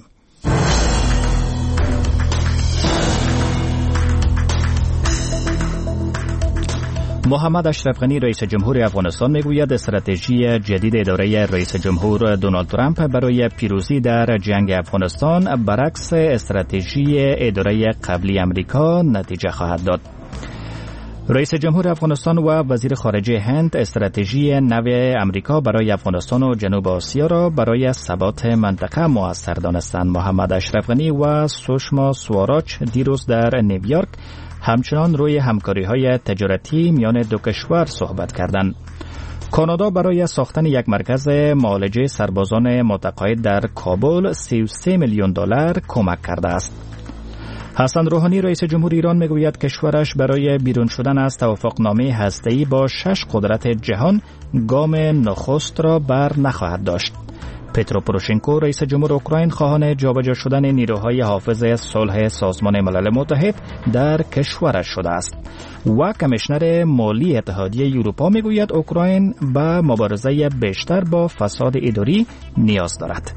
محمد اشرف غنی رئیس جمهور افغانستان میگوید استراتژی جدید اداره رئیس جمهور دونالد ترامپ برای پیروزی در جنگ افغانستان برعکس استراتژی اداره قبلی امریکا نتیجه خواهد داد. رئیس جمهور افغانستان و وزیر خارجه هند استراتژی نو امریکا برای افغانستان و جنوب آسیا را برای ثبات منطقه مؤثر دانستند. محمد اشرف غنی و سوشما سواراچ دیروز در نیویورک همچنان روی همکاری‌های تجارتی میان دو کشور صحبت کردند. کانادا برای ساختن یک مرکز معالجه سربازان متقاعد در کابل 33 میلیون دلار کمک کرده است. حسن روحانی رئیس جمهور ایران میگوید کشورش برای بیرون شدن از توافقنامه هسته‌ای با 6 قدرت جهان گام نخست را بر نخواهد داشت. پترو پوروشنکو رئیس جمهور اوکراین خواهان جابجا شدن نیروهای حافظ صلح سازمان ملل متحد در کشورش شده است. و کمیشنر مالی اتحادیه اروپا میگوید اوکراین به مبارزه بیشتر با فساد اداری نیاز دارد.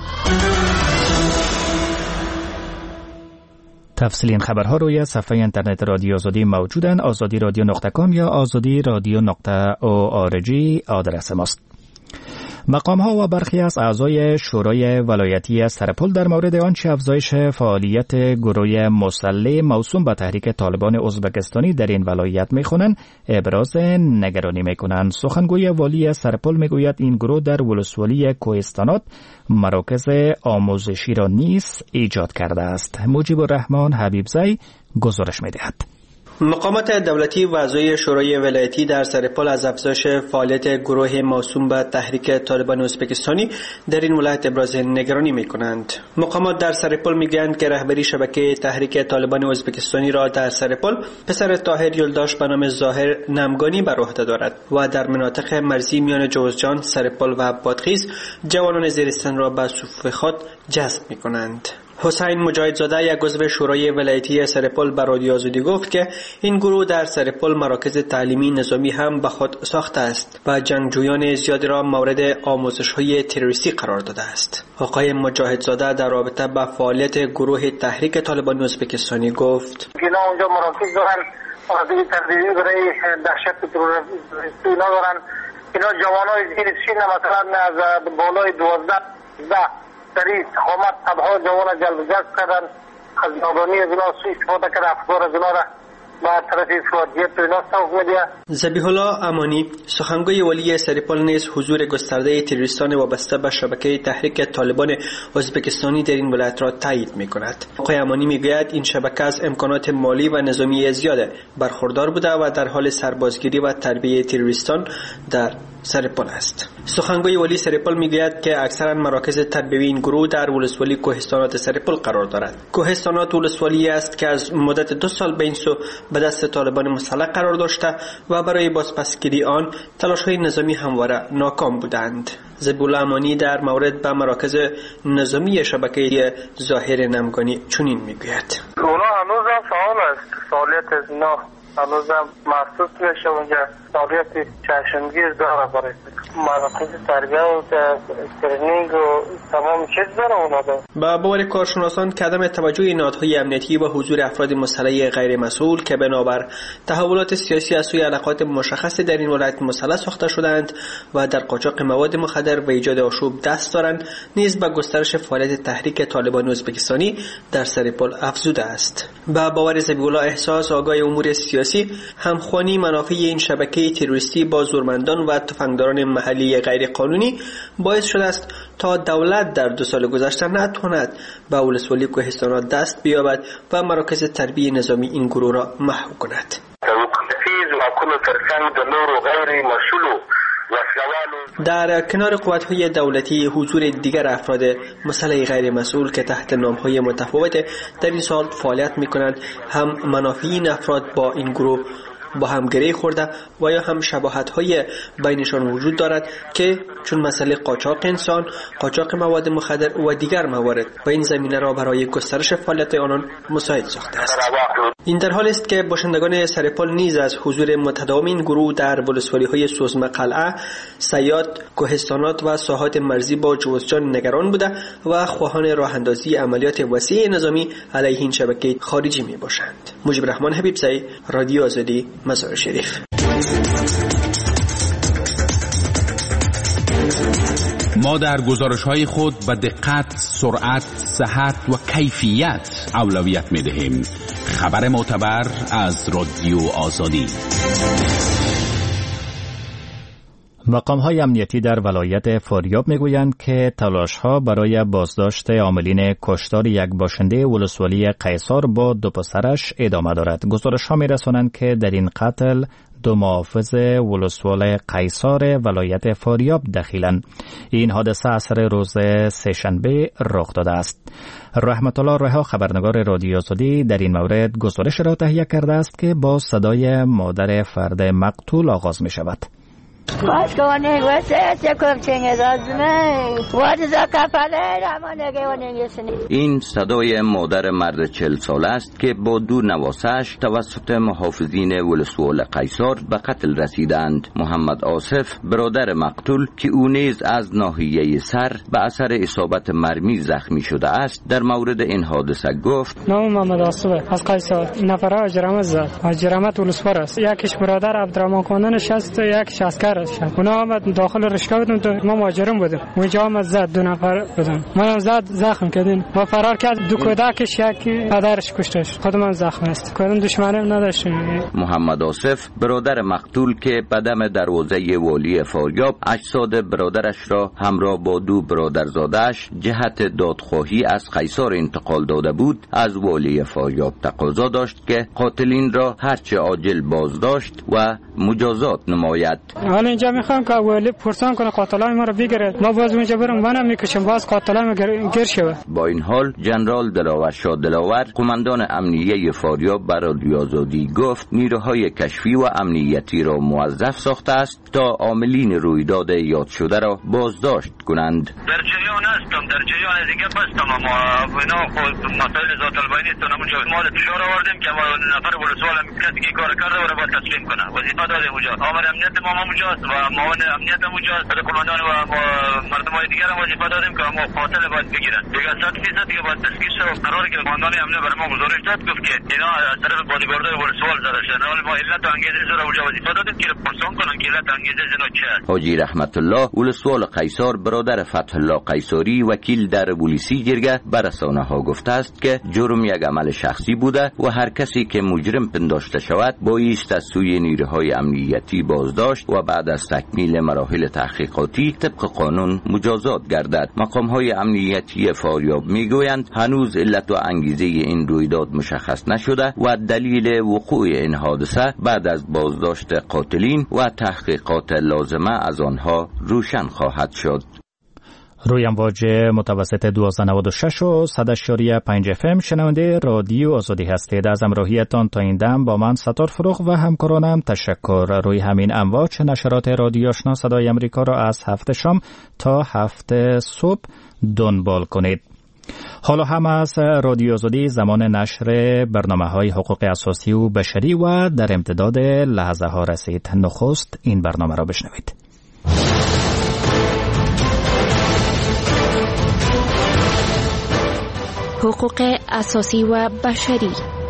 تفصیل این خبرها روی صفحه اینترنت رادیو آزادی موجودند. azadi-radio.com یا azadi-radio.org آدرس ماست. مقام ها و برخی از اعضای شورای ولایتی سرپل در مورد آنچه افزایش فعالیت گروه مسلح موسوم به تحریک طالبان ازبکستانی در این ولایت می‌خوانند ابراز نگرانی می‌کنند. سخنگوی والی سرپل میگوید این گروه در ولسوالی کوهستانات مراکز آموزشی را نیز ایجاد کرده است. مجیب الرحمن حبیبزی گزارش می‌دهد. مقامات دولتی و اعضای شورای ولایتی در سرپل از افزایش فعالیت گروه موسوم به تحریک طالبان ازبکستانی در این ولایت ابراز نگرانی می‌کنند. مقامات در سرپل می‌گویند که رهبری شبکه تحریک طالبان ازبکستانی را در سرپل پسر طاهر یلداش به نام ظاهر نمگانی بر عهده دارد و در مناطق مرزی میان جوزجان، سرپل و بادغیس جوانان زیرستان را به صفوف خود جذب می‌کنند. حسین مجاهدزاده یک عضو شورای ولایتی سرپل به رادیو آزادی گفت که این گروه در سرپل مراکز تعلیمی نظامی هم به خود ساخته است و جنگجویان زیادی را مورد آموزش‌های تروریستی قرار داده است. آقای مجاهدزاده در رابطه با فعالیت گروه تحریک طالبان ازبکستانی گفت: اینا اونجا مراکز دارن، آزادی تبدیلی برای دهشت تروریستی اینا دارن. اینا جوانای زیر سن مثلا از بالای 12 در این حکومت تبها جوان جلب کردن، از نادانی از اینا سوء استفاده کرده، افکار از اینا را با طرف فوادیت تو اینا سوق میده. ذبیح الله امانی سخنگوی ولی سرپل نیز حضور گسترده تروریستان وابسته به شبکه تحریک طالبان ازبکستانی در این ولایت را تایید می‌کند. آقای امانی میگوید این شبکه از امکانات مالی و نظامی زیاد برخوردار بوده و در حال سربازگیری و تربیت تروریستان در سرپل است. سخنگوی ولی سرپل میگوید که اکثرا مراکز تربیوی این گروه در ولسوالی کوهستانات سرپل قرار دارد. کوهستانات ولسوالی است که از مدت 2 سال به این سو به دست طالبان مسلح قرار داشته و برای بازپسگیری آن تلاش‌های نظامی همواره ناکام بودند. ذبیح الله امانی در مورد به مراکز نظامی شبکه ظاهر نمگانی چنین میگوید: اونا هنوز هم فعال است. فعالیت از اینا هنوز هم محسوس میشه. اونجا فعالیت چشمگیر داره برای مراکز تربیه و ترنینگ و تمام چیز داره اونا داره. با باور کارشناسان که عدم توجه نهادهای امنیتی و حضور افراد مسلح غیر مسئول که بنابر تحولات سیاسی از سوی علاقات مشخص در این ولایت مسلح ساخته شدند و در قاچاق مواد مخدر و ایجاد آشوب دست دارند نیز به گسترش فعالیت تحریک طالبان ازبکستانی در سرپل افزوده است. با باور ذبیح الله احساس آگاه امور سیاسی دیپلماسی همخوانی منافع این شبکه تروریستی با زورمندان و تفنگداران محلی غیر قانونی باعث شده است تا دولت در 2 سال گذشته نتواند به ولسوالی کوهستان دست بیابد و مراکز تربیه نظامی این گروه را محو کند. در کنار قوت‌های دولتی حضور دیگر افراد مسلح غیر مسئول که تحت نام‌های متفاوت در این سال فعالیت می‌کنند هم منافع این افراد با این گروه با هم گره خورده و یا هم شباهت‌های بینشان وجود دارد که چون مسئله قاچاق انسان، قاچاق مواد مخدر و دیگر موارد و این زمینه را برای گسترش فعالیت آنان مساعد ساخته است. این در حال است که باشندگان سرپال نیز از حضور متداوم این گروه در ولسوالی‌های سوزمه قلعه، صیاد، کوهستانات و ساحات مرزی با جوزجان نگران بوده و خواهان راه اندازی عملیات وسیع نظامی علیه این شبکه خارجی می باشند. مجیب رحمان حبیبزئی، رادیو آزادی، مزار شریف. ما در گزارش‌های خود به دقت، سرعت، صحت و کیفیت اولویت می‌دهیم. خبر معتبر از رادیو آزادی. مقام‌های امنیتی در ولایت فاریاب میگویند که تلاش‌ها برای بازداشت عاملین کشتار یک باشنده ولسوالی قیصار با 2 پسرش ادامه دارد. گزارش‌ها می‌رسانند که در این قتل 2 محافظ ولسوال قیصار ولایت فاریاب دخیلند. این حادثه اثر روز سه‌شنبه رخ داده است. رحمت الله رها، خبرنگار رادیو آزادی، در این مورد گزارش را تهیه کرده است که با صدای مادر فرد مقتول آغاز می شود. این صدای مادر مرد 40 ساله است که با 2 نواسش توسط محافظین ولسوال قیصار به قتل رسیدند. محمد آصف برادر مقتول که او نیز از ناحیه سر به اثر اصابت مرمی زخمی شده است در مورد این حادثه گفت: نام محمد آصف از قیصار، نفر اجرامت زد، اجرامت ولسوال است. یکیش برادر عبدالرحمن کاندان است، یکیش عسکر است. اونا آمد داخل رشته بودم تو ما مهاجرم بودم، اونجا آمد زد، 2 نفر بودن، من زد زخم کردین و فرار کرد. 2 کودکش یکی پدرش کشتش، خودم زخم است، کدوم دشمنی نداشتیم. محمد آصف برادر مقتول که به دم دروازه والی فاریاب اجساد برادرش را همراه با 2 برادرزاده‌اش جهت دادخواهی از قیصار انتقال داده بود، از والی فاریاب تقاضا داشت که قاتلین را هرچه عاجل بازداشت و مجازات نماید. حالا اینجا میخوام که والی پرسان کنه قاتلای ما رو بگیره، ما باز اونجا برم منم میکشم، باز قاتلای ما گیر شود. با این حال جنرال دلاور شاه دلاور، قماندان امنیه فاریاب، بر رادیو آزادی گفت نیروهای کشفی و امنیتی را موظف ساخته است تا عاملین رویداد یاد شده را بازداشت کنند. در جریان هستم، در جریان دیگه بستم، اما اینا خود مسائل ذات البینی است، اونجا ما فشار آوردیم که نفر ولسوال کسی که کار کرده و باید تسلیم کنه. وظیفه دادیم اونجا، آمر امنیت ما اونجاست و معاون امنیت اونجاست، قماندان و مردمای دیگر هم وظیفه دادیم که ما قاتل باید بگیرن. دیگه 100% دیگه باید دستگیر شه. قراره که قماندان امنیت برای ما گزارش داد، گفت که اینا از طرف بادیگاردای ولسوال زده شدن. حالا ما علت و انگیزه رو اونجا وظیفه دادیم که پرسان کنن که علت و انگیزه اینا چیه. حاجی رحمت الله ولسوال قیصار برادر فتح الله قیصاری وکیل در پلیسی جرگه بر رسانه‌ها گفته است که جرم یک عمل شخصی بوده و هر کسی که مجرم پنداشته شود بایست از سوی نیروهای امنیتی بازداشت و بعد از تکمیل مراحل تحقیقاتی طبق قانون مجازات گردد. مقام‌های امنیتی فاریاب میگویند هنوز علت و انگیزه این رویداد مشخص نشده و دلیل وقوع این حادثه بعد از بازداشت قاتلین و تحقیقات لازمه از آنها روشن خواهد شد. روی امواج متوسط 1296 و 100.5 FM شنونده رادیو آزادی هستید. از همراهیتان تا این دم با من ستار فروغ و همکارانم تشکر. روی همین امواج نشرات رادیو آشنا صدای امریکا را از 7 شام تا 7 صبح دنبال کنید. حالا هم از رادیو آزادی زمان نشر برنامه‌های حقوق اساسی و بشری و در امتداد لحظه ها رسید. نخست این برنامه را بشنوید. حقوق اساسی و بشری.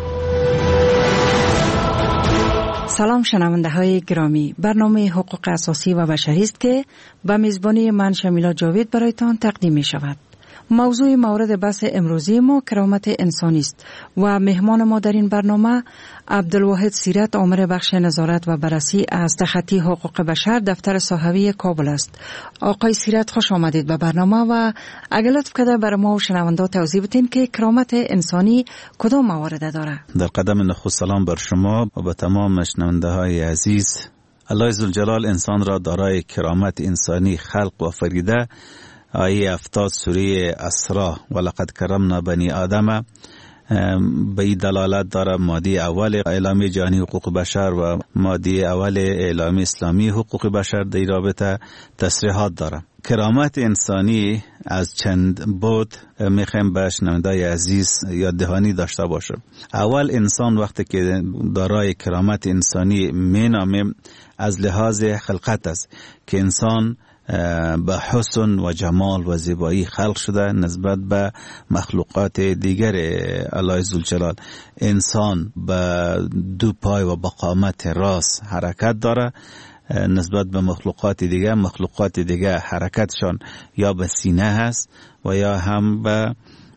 سلام شنونده های گرامی، برنامه حقوق اساسی و بشری است که به میزبانی من شمیلا جاوید برایتان تقدیم می شود. موضوع مورد بحث امروزی ما کرامت انسانی است و مهمان ما در این برنامه عبدالواحد سیرت، آمر بخش نظارت و بررسی از تخطی حقوق بشر دفتر صحوی کابل است. آقای سیرت خوش آمدید به برنامه و اگر لطف کرده برای ما و شنوندا توضیح بدین که کرامت انسانی کدام موارد داره؟ در قدم نخست سلام بر شما و به تمام شنونده های عزیز. الله عزوجلال انسان را دارای کرامت انسانی خلق و فریده. آیه 70 سوره اسراء ولقد کرمنا بنی آدم به این دلالت داره. ماده اول اعلامیه جهانی حقوق بشر و ماده اول اعلامیه اسلامی حقوق بشر در رابطه تصریحات داره. کرامت انسانی از چند بود میخوایم به شنونده‌های عزیز یاد دهانی داشته باشیم. اول انسان وقتی که دارای کرامت انسانی مینامیم از لحاظ خلقت است که انسان به حسن و جمال و زیبایی خلق شده نسبت به مخلوقات دیگر الله عزوجلال. انسان به دو پای و با قامت راست حرکت داره نسبت به مخلوقات دیگه حرکتشان یا به سینه هست و یا هم به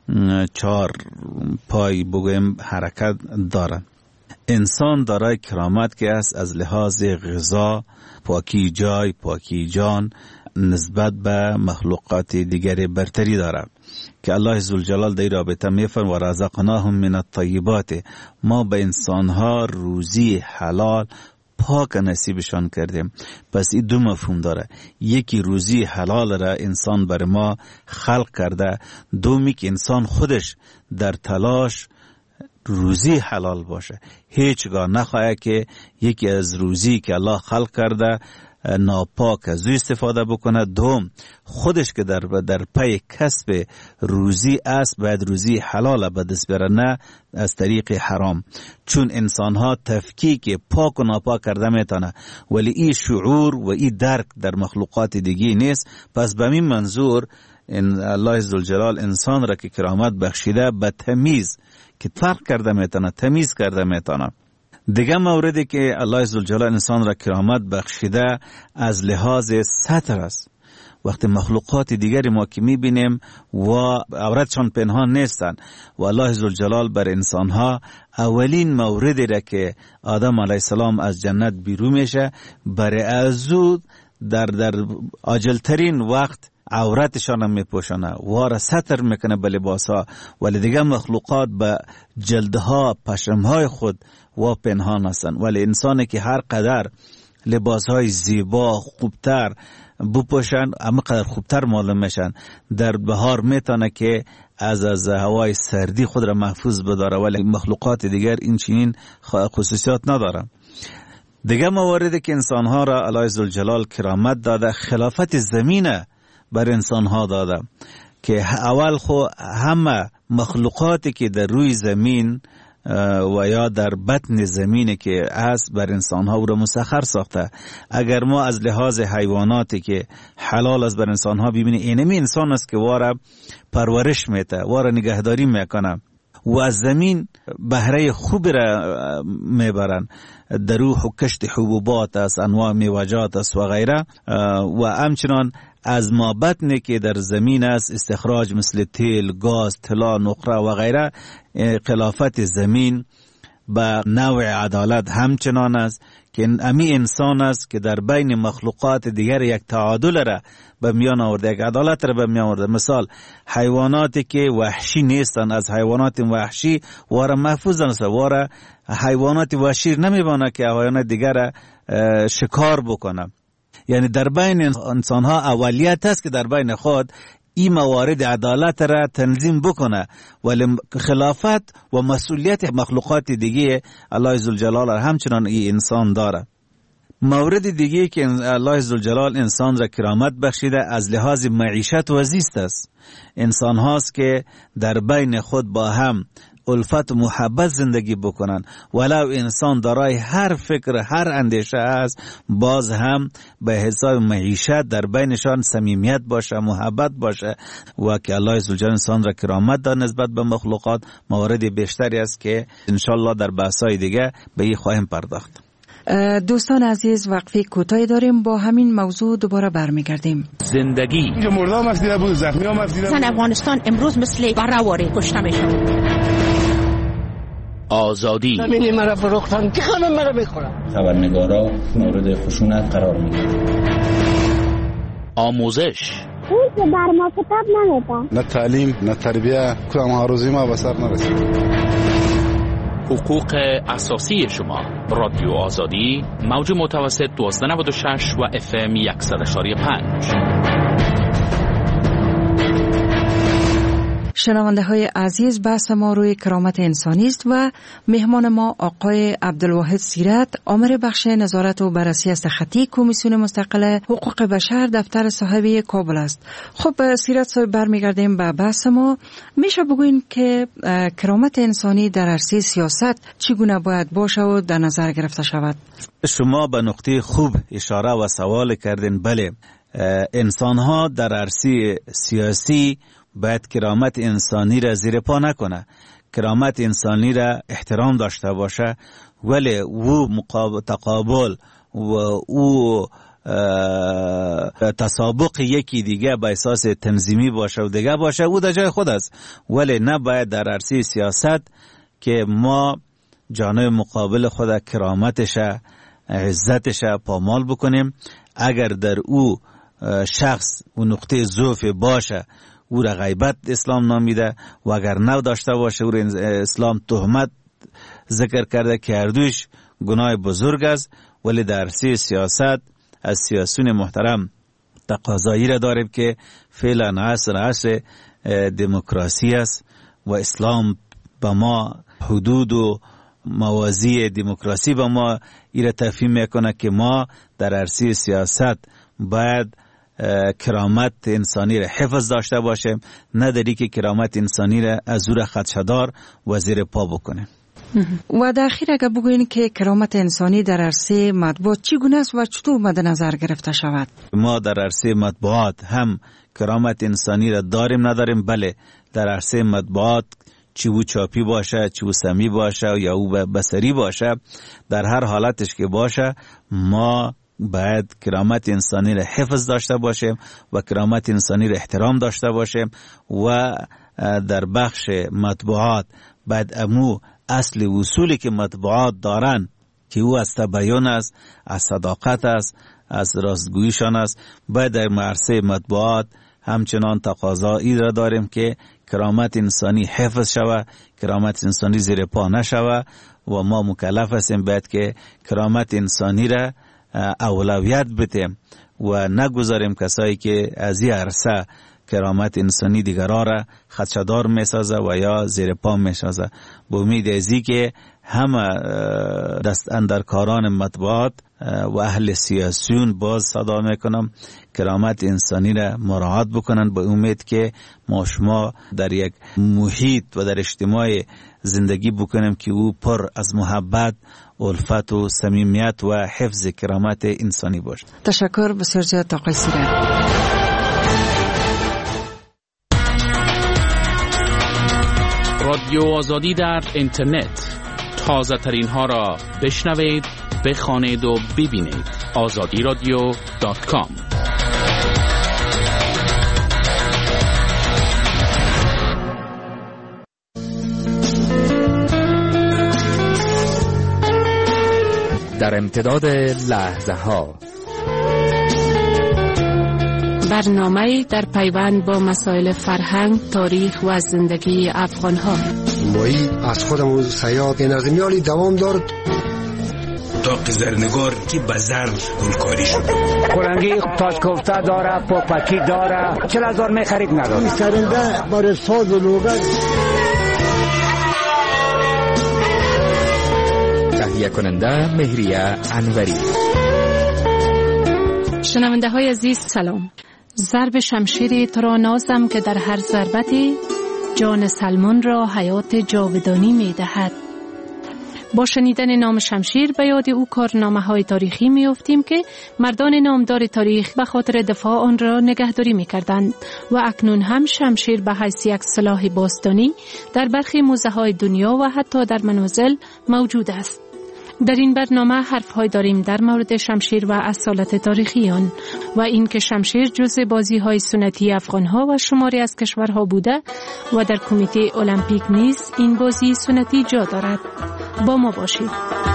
4 پای بگویم حرکت داره. انسان دارای کرامت که است از لحاظ غذا، پاکی جای، پاکی جان نسبت به مخلوقات دیگری برتری داره که الله عزوجلال در رابطه میفرماید و رزقناهم من الطیبات، ما به انسانها روزی حلال پاک نصیبشان کردیم. پس این دو مفهوم داره. یکی روزی حلال را انسان بر ما خلق کرده، دومی که انسان خودش در تلاش روزی حلال باشه. هیچگاه نخواهد که یکی از روزی که الله خلق کرده ناپاک از او استفاده بکنه. دوم خودش که در پی کسب روزی است باید روزی حلال به دست بیاره، نه از طریق حرام. چون انسان ها تفکیک پاک و ناپاک کرده میتونه ولی این شعور و این درک در مخلوقات دیگه نیست. پس به این منظور الله عزوجلال انسان را که کرامت بخشیده به تمیز که فرق کرده میتونه، تمیز کرده میتونه. دیگه موردی که الله عزوجلال انسان را کرامت بخشیده از لحاظ ستر است. وقتی مخلوقات دیگری ما که میبینیم و عورتشان پنهان نیستن و الله عزوجلال بر انسانها اولین موردی را که آدم علیه السلام از جنت بیرون میشه برای ازود در عاجلترین وقت عورتشان هم میپوشانه و را ستر میکنه به لباسها، ولی دیگه مخلوقات به جلدها پشمهای خود و پنهان هستن. ولی انسانی که هر قدر لباسهای زیبا خوبتر بپوشن اما قدر خوبتر معلوم میشن. در بهار میتونه که از هوای سردی خود را محفوظ بداره ولی مخلوقات دیگر این چنین خصوصیات نداره. دیگه مواردی که انسانها را الله عزوجلال کرامت داده خلافت زمینه بر انسان ها داده که اول خو همه مخلوقاتی که در روی زمین و یا در بطن زمینی که هست بر انسان ها او را مسخر ساخته. اگر ما از لحاظ حیواناتی که حلال است بر انسان ها ببینیم اینمی انسان است که واره پرورش میته، واره نگهداری میکنه و از زمین بهره خوب را میبرن. در او کشت حبوبات است، انواع میوجات است و غیره و همچنان از ما بطنی که در زمین است استخراج مثل تیل، گاز، طلا، نقره و غیره. خلافت زمین به نوع عدالت همچنان است که امی انسان است که در بین مخلوقات دیگر یک تعادل را به میان آورده، یک عدالت را به میان آورده. مثال حیواناتی که وحشی نیستن از حیوانات وحشی واره محفوظ است، واره حیوانات وحشی نمیبانه که حیوانات دیگر را شکار بکنه. یعنی در بین انسان ها اولیت است که در بین خود این موارد عدالت را تنظیم بکنه، ولی خلافت و مسئولیت مخلوقات دیگه الله عزوجلال همچنان این انسان داره. مورد دیگه که الله عزوجلال انسان را کرامت بخشیده از لحاظ معیشت و زیست است. انسان هاست که در بین خود با هم الفت و محبت زندگی بکنن، ولو انسان دارای هر فکر هر اندیشه است باز هم به حساب معیشت در بینشان صمیمیت باشه، محبت باشه و که الله عزوجل انسان را کرامت داد نسبت به مخلوقات. موارد بیشتری است که انشالله در بحثای دیگه به این خواهیم پرداخت. دوستان عزیز وقفه کوتاهی داریم، با همین موضوع دوباره برمیگردیم. زندگی اینجا مرده هم افدیده بود، زخمی هم افدیده بود. افغانستان امروز مثل برآواره کشته میشن. آزادی زمین مرا فروختن، که خانم مرا میخورن. خبرنگارا مورد خشونت قرار میگیرن. آموزش اون که بر ما کتاب نمیدن، نه تعلیم نه تربیه، کدام آرزوی ما به سر نرسید. حقوق اساسی شما. رادیو آزادی، موج متوسط 1296 و FM 100.5. شنونده های عزیز، بحث ما روی کرامت انسانی است و مهمان ما آقای عبدالواحد سیرت، آمر بخش نظارت و بررسی از خطی کمیسیون مستقل حقوق بشر دفتر صاحبی کابل است. خب سیرت صاحب، برمیگردیم به بحث ما. میشه بگوین که کرامت انسانی در عرصه سیاست چگونه باید باشه و در نظر گرفته شود؟ شما به نقطه خوب اشاره و سوال کردین. بله، انسان ها در عرصه سیاسی باید کرامت انسانی را زیر پا نکنه، کرامت انسانی را احترام داشته باشه، ولی او تقابل و او تسابق یکی دیگه به اساس تنظیمی باشه و دیگه باشه، او در جای خود است. ولی نباید در عرصه سیاست که ما جانب مقابل خود کرامتش عزتش پامال بکنیم. اگر در او شخص و نقطه ضعف باشه، او را غیبت اسلام نامیده، و اگر نو داشته باشه او را اسلام تهمت ذکر کرده که هر دوش گناه بزرگ است. ولی در عرصه سیاست از سیاسیون محترم تقاضایی را داریم که فعلا عصر دموکراسی است و اسلام به ما حدود و موازی دموکراسی به ما ایره تفهیم میکنه که ما در عرصه سیاست باید کرامت انسانی را حفظ داشته باشیم، نداری که کرامت انسانی را از او را خدشه‌دار و زیر پا بکنیم. و در اخیر اگر بگوین که کرامت انسانی در عرصه مطبوعات چگونه است و چطور مد نظر گرفته شود؟ ما در عرصه مطبوعات هم کرامت انسانی را داریم نداریم. بله، در عرصه مطبوعات چه او چاپی باشه، چه او سمی باشه یا او بصری باشه، در هر حالتش که باشه ما باید کرامت انسانی را حفظ داشته باشیم و کرامت انسانی را احترام داشته باشیم. و در بخش مطبوعات باید امو اصل اصولی که مطبوعات دارن که او از تبیین است، از صداقت است، از راستگوییشان است، باید در عرصه مطبوعات همچنان تقاضایی را داریم که کرامت انسانی حفظ شود، کرامت انسانی زیر پا نشود و ما مکلف هستیم باید که کرامت انسانی را اولویت بدیم و نگذاریم کسایی که از این عرصه کرامت انسانی دیگران را خدشه‌دار میسازه و یا زیر پا میسازه. به امید ازی که همه دست اندرکاران مطبوعات و اهل سیاسیون باز صدا میکنم کرامت انسانی را مراعات بکنن، به امید که ما شما در یک محیط و در اجتماع زندگی بکنیم که او پر از محبت، الفت و صمیمیت و حفظ کرامت انسانی باشه. تشکر بسیار زیاد آقای سیرت. رادیو آزادی در اینترنت، تازه ترین ها را بشنوید، بخوانید و ببینید. azadiradio.com. در امتداد لحظه ها، برنامه در پیوند با مسائل فرهنگ، تاریخ و زندگی افغان ها. مایی از خودمون سیاد نظمیالی دوام دارد. اتاق زرنگار که بزر گلکاری شد. کلنگی تاج کوفته داره، پاپکی داره، 40,000 می خرید نداره. این سرنده برای ساز و لوگت. تهیه کننده مهریه انوری. شنونده های عزیز سلام. ضرب شمشیری تو را نازم که در هر ضربتی جان سلمان را حیات جاودانی می دهد. با شنیدن نام شمشیر به یاد او کارنامه های تاریخی می افتیم که مردان نامدار تاریخ به خاطر دفاع آن را نگهداری می کردند و اکنون هم شمشیر به حیث یک سلاح باستانی در برخی موزه های دنیا و حتی در منازل موجود است. در این برنامه حرف‌های داریم در مورد شمشیر و اصالت تاریخی آن و اینکه شمشیر جزء بازی‌های سنتی افغان‌ها و شماری از کشورها بوده و در کمیته المپیک نیز این بازی سنتی جا دارد. با ما باشید.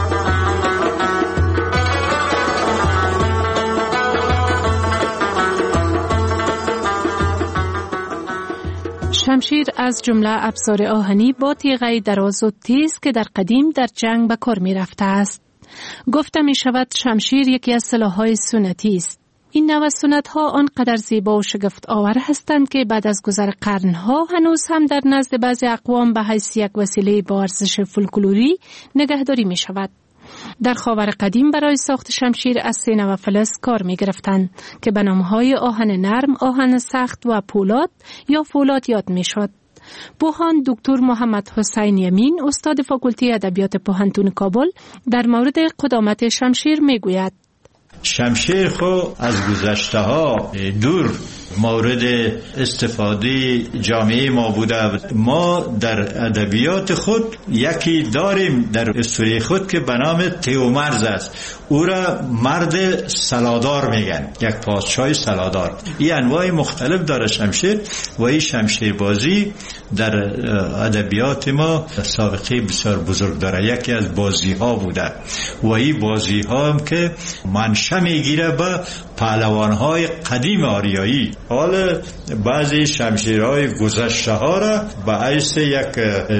شمشیر از جمله ابزار آهنی با تیغه دراز و تیز که در قدیم در جنگ به کار می رفته است. گفته می شود شمشیر یکی از سلاح‌های سنتی است. این نوع سنت‌ها آنقدر زیبا و شگفت آور هستند که بعد از گذر قرن‌ها هنوز هم در نزد بعضی اقوام به حیث یک وسیله با ارزش فولکلوری نگهداری می شود. در خاور قدیم برای ساخت شمشیر از 3 نوع فلز کار می گرفتند که به نام‌های آهن نرم، آهن سخت و پولاد یا فولاد یاد می شد. پوهان دکتر محمد حسین یمین استاد فاکولته ادبیات پوهنتون کابل در مورد قدامت شمشیر می گوید: شمشیر خو از گذشته ها دور مورد استفاده جامعه ما بوده. ما در ادبیات خود یکی داریم در اسطوره خود که به نام تیومرز است. او را مرد سلادار میگن، یک پادشاه سلادار. این انواع مختلف داره شمشیر و این شمشیر بازی در ادبیات ما سابقه بسیار بزرگ داره. یکی از بازی ها بوده و این بازی ها هم که منشأ میگیره به پهلوان های قدیم آریایی. حال بعضی شمشیرهای گذشته ها را به حیث یک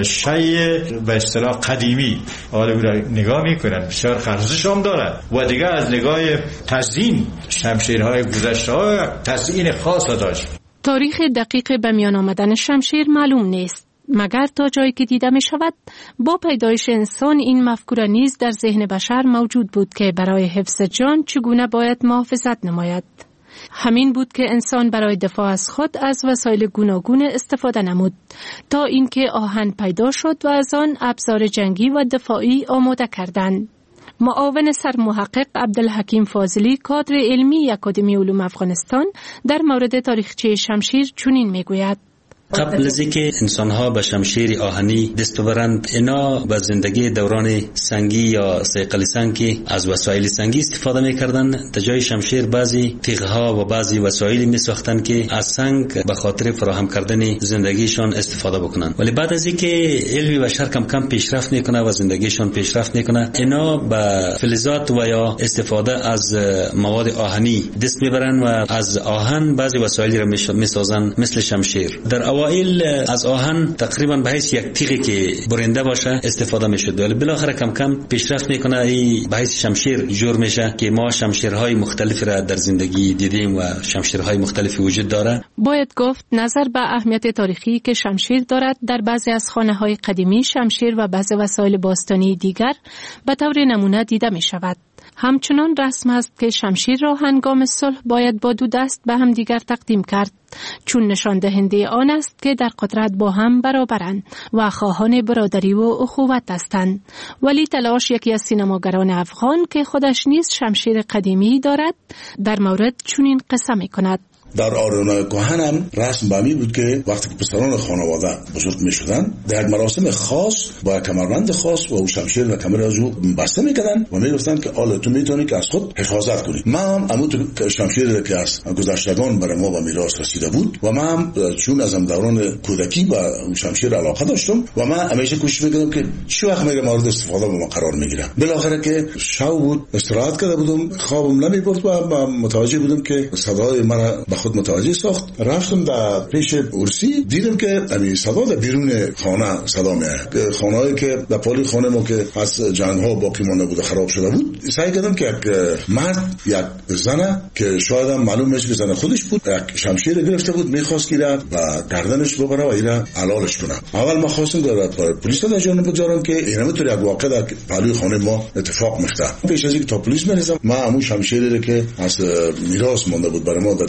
شیء به اصطلاح قدیمی حال او را نگاه میکنن، بسیار ارزش هم داره و دیگه از نگاه تزیین شمشیرهای گذشته ها تزیین خاص داشت. تاریخ دقیق به میان آمدن شمشیر معلوم نیست، مگر تا جایی که دیده می شود با پیدایش انسان این مفکوره نیز در ذهن بشر موجود بود که برای حفظ جان چگونه باید محافظت نماید. همین بود که انسان برای دفاع از خود از وسایل گوناگون استفاده نمود تا اینکه آهن پیدا شد و از آن ابزار جنگی و دفاعی آماده کردند. معاون سرمحقق عبدالحکیم فاضلی کادر علمی اکادمی علوم افغانستان در مورد تاریخچه شمشیر چنین میگوید: قبل از اینکه انسان‌ها به شمشیر آهنی دست ببرند، اینا به زندگی دوران سنگی یا صیقل سنگ که از وسایل سنگی استفاده می‌کردند، تا جای شمشیر بعضی تیغ‌ها و بعضی وسایلی می‌ساختند که از سنگ به خاطر فراهم کردن زندگیشان استفاده بکنند. ولی بعد از اینکه علم بشر کم کم پیشرفت می‌کنه و زندگیشان پیشرفت می‌کنه، اینا به فلزات و یا استفاده از مواد آهنی دست می‌برند و از آهن بعضی وسایلی را می‌سازند مثل شمشیر. در اوایل از آهن تقریبا به حیث یک تیغی که برنده باشه استفاده میشد، ولی بالاخره کم کم پیشرفت میکنه، این به حیث شمشیر جور میشه که ما شمشیرهای مختلفی را در زندگی دیدیم و شمشیرهای مختلفی وجود داره. باید گفت نظر به اهمیت تاریخی که شمشیر دارد، در بعضی از خانه‌های قدیمی شمشیر و بعضی وسایل باستانی دیگر به طور نمونه دیده می شود. همچنان رسم است که شمشیر را هنگام صلح باید با دو دست به هم دیگر تقدیم کرد، چون نشان دهنده آن است که در قدرت با هم برابرند و خواهان برادری و اخوت هستند. ولی تلاش یکی از سینماگران افغان که خودش نیز شمشیر قدیمی دارد در مورد چنین قصه می کند: در آرایان کهن هم رسم بامی بود که وقتی که پسران خانواده بزرگ می شدن در یک مراسم خاص با کمربند خاص و شمشیر و کمر از او بسته می کردن و می گفتن که آله تو می تونی که از خود حفاظت کنی. من هم امو شمشیر که از گذشتگان برای ما به میراث رسیده بود و من هم چون ازم دوران کودکی با شمشیر علاقه داشتم و من همیشه کوشش میکردم که چه وقت میگم مورد استفاده به ما قرار میگیرم. بالاخره که شب بود استراحت کرده بودم، خوابم نمیبرد و متوجه بودم که صدای مرا خود متوجه ساخت. رفتم در پیش ارسی، دیدم که همین صدا در بیرون خانه صدا میاد، خانه‌ای که در پالی خانه ما که از جنگ‌ها باقی مانده بود خراب شده بود. سعی کردم که یک مرد یک زنه که شاید هم معلوم میشه که زن خودش بود، یک شمشیر گرفته بود، می‌خواست که و گردنش ببره و اینا علالش کنه. اول ما خواستم در پلیس تا جانب بذارم که اینا میتونه یک واقعه در پالی خانه ما اتفاق میفته. پیش از اینکه تا پلیس برسم، ما همون شمشیری که از میراث مانده بود برای ما در دیوار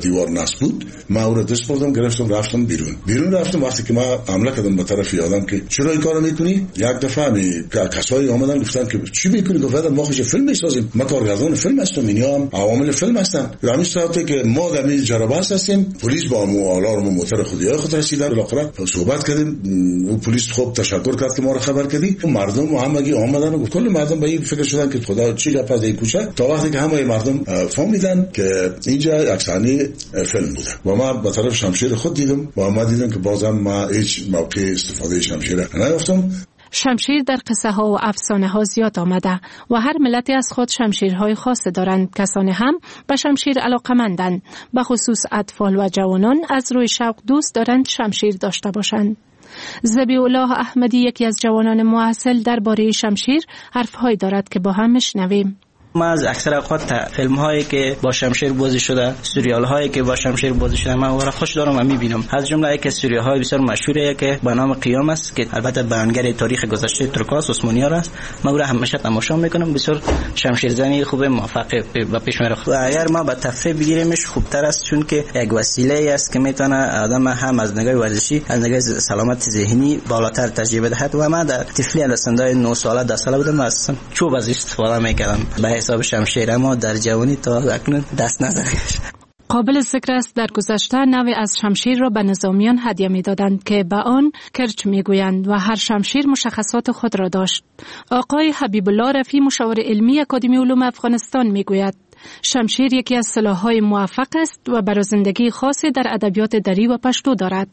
بحث بود. من او را دست بردم، گرفتم، رفتم بیرون رفتم. وقتی که ما حمله کردم به طرف یادم که چرا این کارو میکنی، یک دفعه کسایی اومدن گفتن که چی میکنی؟ گفتم ما خوش فیلم میسازیم، ما کارگردان فیلم هستم، اینا هم عوامل فیلم هستن. همین ساعتی که ما در این جراباس هستیم، پلیس با مو آلارم موتور خود رسیدن. بالاخره صحبت کردیم، اون پلیس خوب تشکر کرد که ما رو خبر کردی. مردم همگی اومدن و کل مردم به این فکر شدن که خدا چی گپ از این کوچه، تا وقتی که همه مردم فهمیدن که اینجا یک صحنه فیلم بوده. و ما به طرف شمشیر خود دیدم و ما دیدم که بازم ما هیچ موقع استفاده شمشیر نیافتم. شمشیر در قصه ها و افسانه ها زیاد آمده و هر ملتی از خود شمشیرهای خاص دارند. کسانی هم به شمشیر علاقمندند، به خصوص اطفال و جوانان از روی شوق دوست دارند شمشیر داشته باشند. ذبیح الله احمدی یکی از جوانان مؤثر درباره شمشیر حرفهایی دارد که با هم میشنویم. من از اکثر اوقات فیلم هایی که با شمشیر بازی شده، سریال هایی که با شمشیر بازی شده، من اونها خوش دارم و میبینم. از جمله یک سریال های بسیار مشهوره که به نام قیام است که البته بیانگر تاریخ گذشته ترکاس عثمانی‌ها است. من اون را همیشه تماشا میکنم. بسیار شمشیرزنی خوب، موفق و پیش میره. اگر ما به تفریح بگیریمش خوبتر است، چون که یک وسیله است که میتونه آدم هم از نگاه ورزشی، از نگاه سلامت ذهنی بالاتر تجربه دهد. و من در طفلی سنای 9 ساله 10 ساله بودم، اصلا چوب از استفاده میکردم به حساب شمشیر، اما در جوانی تا اکنون دست نزدم. قابل ذکر است در گذشته نوعی از شمشیر را به نظامیان هدیه می‌دادند که به آن کرچ می‌گویند و هر شمشیر مشخصات خود را داشت. آقای حبیب الله رفیع، مشاور علمی اکادمی علوم افغانستان، می‌گوید شمشیر یکی از سلاح‌های موفق است و برای زندگی خاصی در ادبیات دری و پشتو دارد.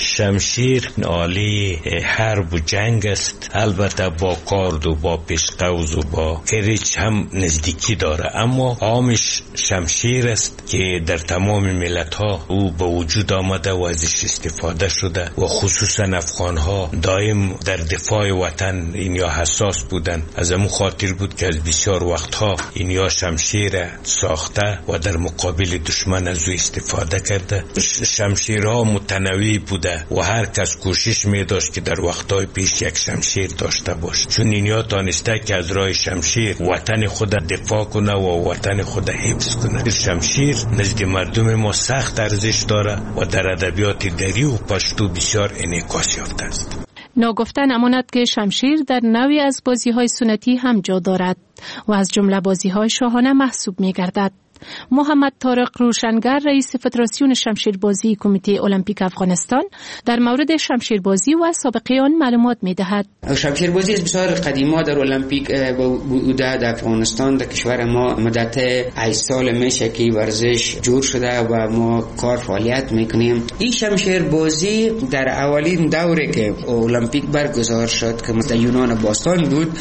شمشیر آلی حرب و جنگ است، البته با کارد و با پیشقوز و با کریچ هم نزدیکی داره، اما عامش شمشیر است که در تمام ملت ها او به وجود آمده و ازش استفاده شده و خصوصا افغان ها دائم در دفاع وطن اینیا حساس بودن. از همون خاطر بود که از بسیار وقتها اینیا شمشیر ساخته و در مقابل دشمن از او استفاده کرده. شمشیرها متنوع بود و هر کس کوشش می داشت که در وقتهای پیش یک شمشیر داشته باشه، چون اینیا دانسته که از راه شمشیر وطن خود دفاع کنه و وطن خود حفظ کنه. شمشیر نزد مردم ما سخت ارزش داره و در ادبیات دری و پشتو بسیار انعکاس یافته است. ناگفته نماند که شمشیر در نوعی از بازی‌های سنتی هم جا دارد و از جمله بازی‌های شاهانه محسوب می‌گردد. محمد طارق روشنگر، رئیس فدراسیون شمشیربازی کمیته المپیک افغانستان، در مورد شمشیربازی و سابقه آن معلومات می‌دهد. شمشیربازی از بسیار قدیما در المپیک بوده در افغانستان. در کشور ما مدت 8 سال میشه که ورزش جور شده و ما کار فعالیت میکنیم. این شمشیربازی در اولین دوره که المپیک برگزار شد که در یونان باستان بود،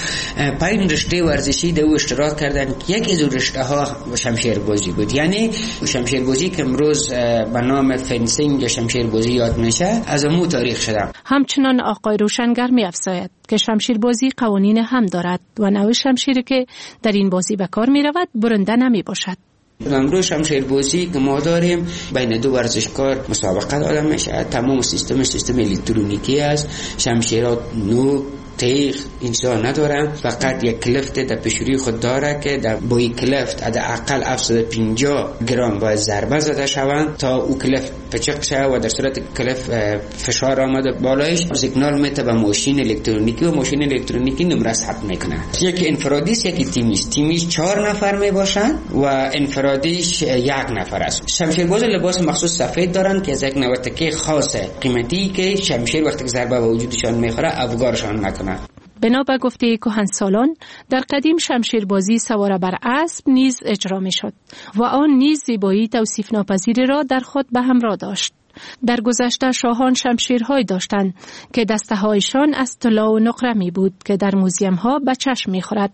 5 رشته ورزشی در اشتراک کردن. یکی از رشته ها شمشیربازی بود، یعنی شمشیربازی که امروز به نام فنسینگ یا شمشیربازی یاد میشه از اون تاریخ شده. همچنان آقای روشنگر می‌افزاید که شمشیربازی قوانین هم دارد و نوع شمشیری که در این بازی به کار می‌رود برنده نمی‌باشد. امروز شمشیربازی که ما داریم بین دو ورزشکار مسابقه داده میشه. تمام سیستم الکترونیکی است. شمشیرات نوک، تیغ اینجا ندارن، فقط یک کلفت در پیشروی خود داره که در با یک کلفت حداقل 750 گرم باید ضربه زده شوند تا او کلفت پچق شه و در صورت کلفت فشار آمده بالایش سیگنال میته به ماشین الکترونیکی و ماشین الکترونیکی نمره ثبت میکنه. یکی انفرادیست یکی تیمیست 4 نفر میباشن و انفرادیش 1 نفر است. شمشیرباز لباس مخصوص سفید دارن که از یک نوتکه خاص قیمتی که شمشیر وقتی ضربه به وجودشان میخوره افگارشان نکنه. بنا به گفته کهنسالان در قدیم شمشیربازی سوار بر اسب نیز اجرا می شد و آن نیز زیبایی توصیف ناپذیری را در خود به همراه داشت. در گذشته شاهان شمشیرهایی داشتند که دسته‌هایشان از طلا و نقره می بود که در موزیم ها به چشم می خورد.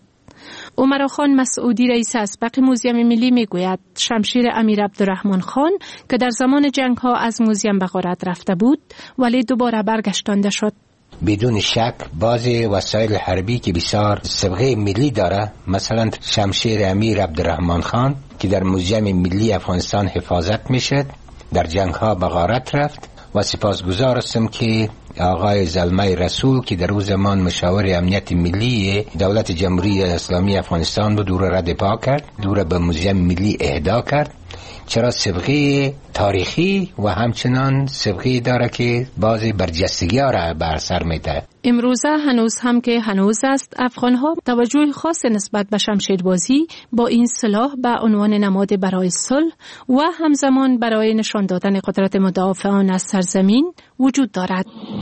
عمر خان مسعودی، رئیس اسبق موزیم ملی، می گوید شمشیر امیر عبدالرحمن خان که در زمان جنگ ها از موزیم به غارت رفته بود ولی دوباره برگشتانده شد. بدون شک بعضی وسایل حربی که بسیار سابقه ملی داره، مثلا شمشیر امیر عبدالرحمن خان که در موزیم ملی افغانستان حفاظت میشد، در جنگ ها به غارت رفت و سپاسگزار هستم که آقای زلمه رسول که در اون زمان مشاور امنیت ملی دولت جمهوری اسلامی افغانستان بود، دور را دفاع کرد، دور به موزیم ملی اهدا کرد چرا سابقه تاریخی و همچنان سابقه داره که بعضی برجستگی ها را بر سر میده. امروزه هنوز هم که هنوز است، افغان‌ها توجه خاص نسبت به شمشیربازی با این سلاح به عنوان نماد برای صلح و همزمان برای نشان دادن قدرت مدافعان از سرزمین وجود دارد.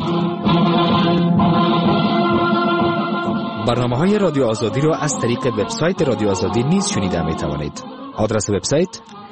برنامه‌های رادیو آزادی را از طریق وبسایت رادیو آزادی نیز شنیده می‌توانید. آدرس وبسایت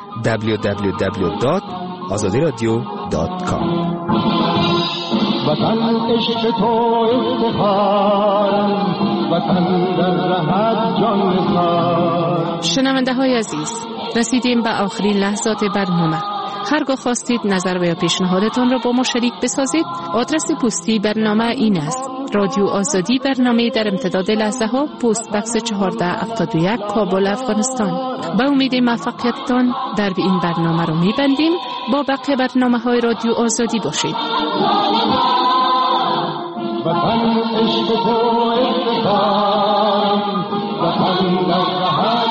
www.azadiradio.com. وطن عشق تو افتخارم، وطن در رهت جان نثار. شنونده های عزیز، رسیدیم به آخرین لحظات برنامه. هرگاه خواستید نظر و یا پیشنهادتان را با ما شریک بسازید، آدرس پستی برنامه این است: رادیو آزادی، برنامه در امتداد لحظه ها، پست بکس 1471 کابل، افغانستان. با امید موفقیتتان در این برنامه رو میبندیم. با بقیه برنامه های رادیو آزادی باشید. وطن عشق تو افتخارم، وطن در رهت